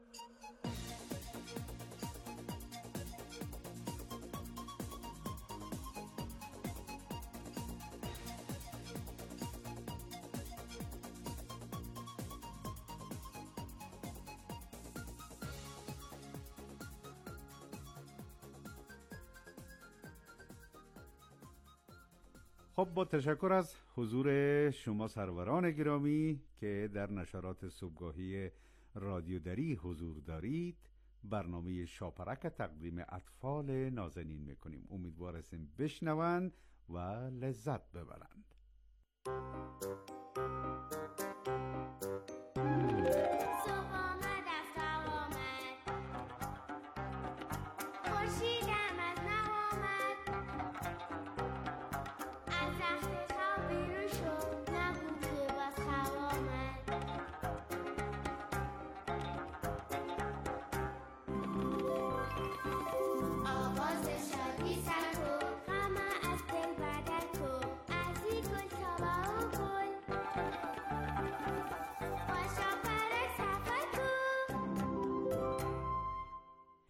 خب با تشکر از حضور شما سروران گرامی که در نشرات صبحگاهی رادیو دری حضور دارید، برنامه شاپرک تقدیم اطفال نازنین میکنیم. امیدوار هستیم بشنوند و لذت ببرند.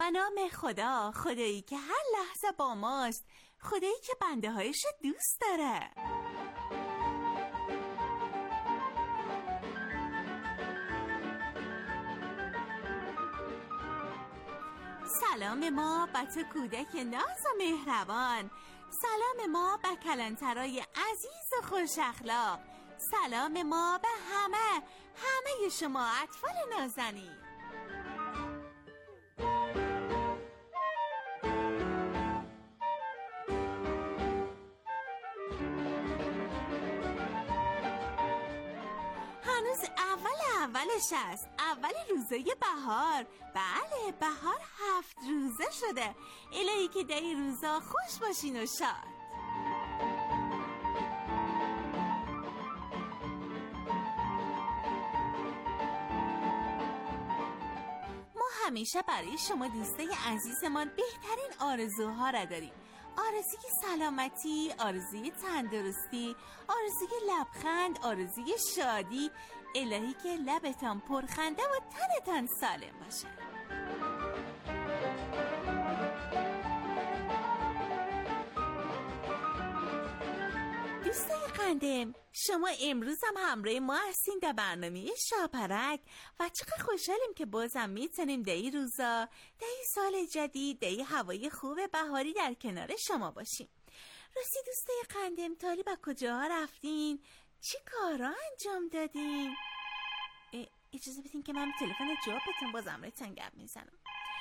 به نام خدا، خدایی که هر لحظه با ماست، خدایی که بنده هایش دوست داره. سلام ما به تو کودک ناز و مهربان، سلام ما به کلانترای عزیز و خوش اخلاق، سلام ما به همه همه شما اطفال نازنین. هنوز اول اولش است، اول روزای بهار. بله، بهار هفت روزه شده. الهی که در این روزا خوش باشین و شاد. ما همیشه برای شما دوستای عزیزمان بهترین آرزوها را داریم. آرزوی سلامتی، آرزوی تندرستی، آرزوی لبخند، آرزوی شادی. الهی که لبتان پرخنده و تنتان سالم باشه. دوستای قندم، شما امروز هم همراه ما هستین در برنامه شاپرک و چقدر خوشحالیم که بازم میتونیم در این روزا، در این سال جدید، در این هوای خوب بهاری در کنار شما باشیم. راستی دوستای قندم، تالی با کجاها رفتین؟ چی کارا انجام دادین؟ اجازه بدین که من تلفن جوابتون بازم رایتون گپ میزنم.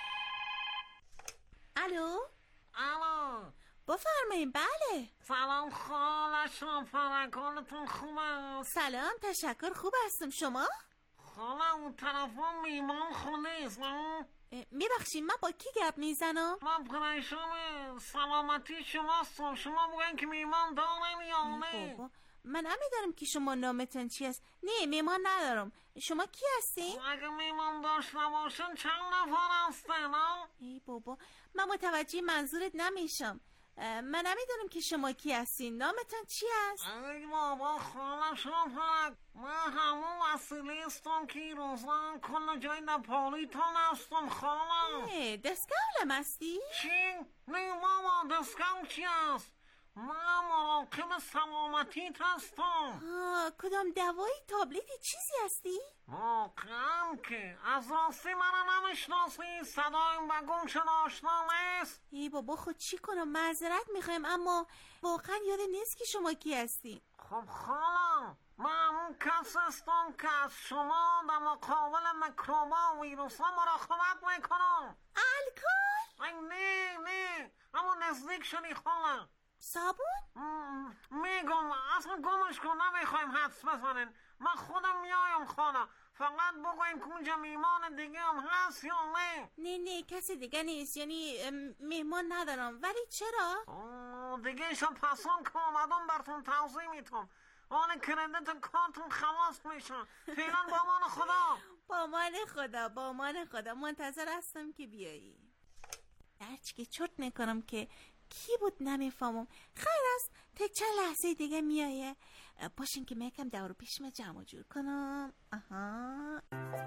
الو؟ الو بفرمایین. بله سلام خاله، شاپرکانتون خوبه؟ سلام، تشکر، خوب هستم. شما؟ خاله اون طرفا میمان خونه است. میبخشین من با کی گپ میزنم؟ من پریشان سلامتی شماست. شما بگن که میمان دارن یا نه؟ بابا من نمیدارم که شما نامتون چی است. نه میمان ندارم. شما کی هستین؟ اگه میمان داشته باشن چند نفر هستن؟ ای بابا من متوجه منظورت نمیشم. من نمیدونم که شما کی هستین. نامتون چی است؟ ای بابا خاله شاپرک، من همون وسیله استم که روزان کل جای در پالیتان هستم خاله. دسکاولم هستی؟ چی؟ نه بابا دسکاول چی است؟ من مراقب سلامتیت هستم. کدام دوایی، تابلتی، چیزی هستی؟ واقعا که از راستی من نمیشناسی؟ صدایم به گم شده آشنا نیست؟ ای بابا خود چی کنم، معذرت میخوایم اما واقعا یاد نیست که شما کی هستی. خب خاله، من اون کس هستم که از شما در مقابل میکروبا و ویروسا مراقبت میکنم. الکل؟ ای نه نه، اما نزدیک شدی خاله. صابون؟ میگم اصلا گمش کن، نمیخوایم حدس بزنین. من خودم میایم خانه، فقط بگویم که اونجا میمان دیگه هم هست یا نه؟ نه نه کسی دیگه نیست، یعنی میمان ندارم. ولی چرا؟ دیگه شو پسان که آمدم براتون توضیح میتونم. آن کردیت کارتون خلاص میشه. فعلا با امان خدا. با امان خدا، با امان خدا. منتظر هستم که بیایی. درچ که چرت میکنم که کی بود نمیفهمم. خیر است، تا چند لحظه دیگه میایه. باشین که میکم دور پیشم جمع جور کنم. آها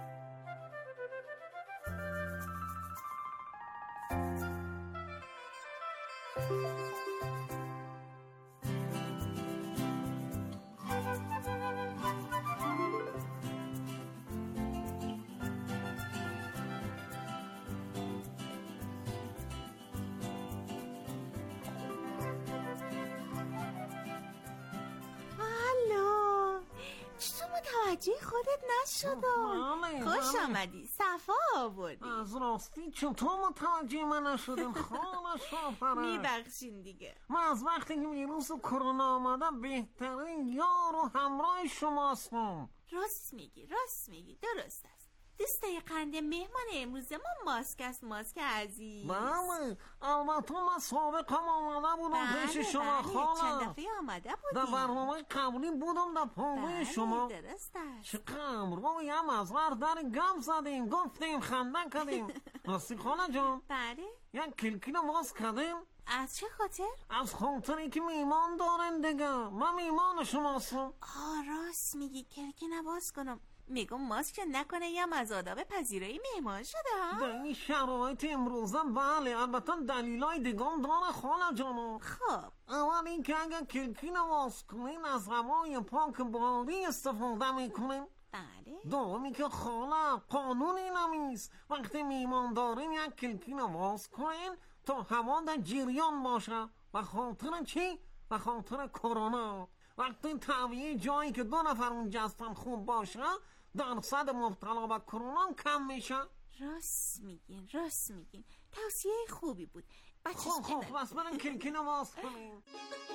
متوجه خودت نشدم. خوش آمدی، صفا آوردی. از راستی چطور متوجه من نشدم خانه شاپرک؟ میبخشین دیگه. من از وقتی که ویروس کرونا آمده بهترین یار و همراه شما هستم. راست میگی، راست میگی، درست است. دوستای قنده، مهمان امروز ما ماسک است، ماسک عزیز. بله، البته من سابقم آمده بودم پیش شما خاله. چند دفعه آمده بودیم. در برنامه قبلی بودم در پاوه شما. بله درست است. چقدر روی هم از غر در گم زدیم، گفتیم، خنده کردیم. راستی خاله جان؟ بله. یک کلکیل باز کردیم. از چه خاطر؟ از خاطری که میمان دارن دیگه. من میمان شما هستم. آه راست میگی، کلکی نباز کنم. میگم ماسک نکنه یا از آداب پذیرایی مهمان شده ها؟ در این شرایط امروزه بله، البته دلیلای دیگم داره خاله جانم. خب اول این که اگر کلکی رو باز کنین از هوای پاک باری استفاده میکنین. بله. دومی که خاله قانونی نمیست وقتی میمان دارین یک کلکی رو باز کنین تا هوا در جریان باشه. و خاطر چی؟ و خاطر کرونا. وقتی طبیعی جایی که دو نفر اونجا هستن خوب باشه درصد مبتلا به کرونا کم میشه. راست میگین راست میگین، توصیه خوبی بود. خب خب بس برن کلکی رو باز کنین.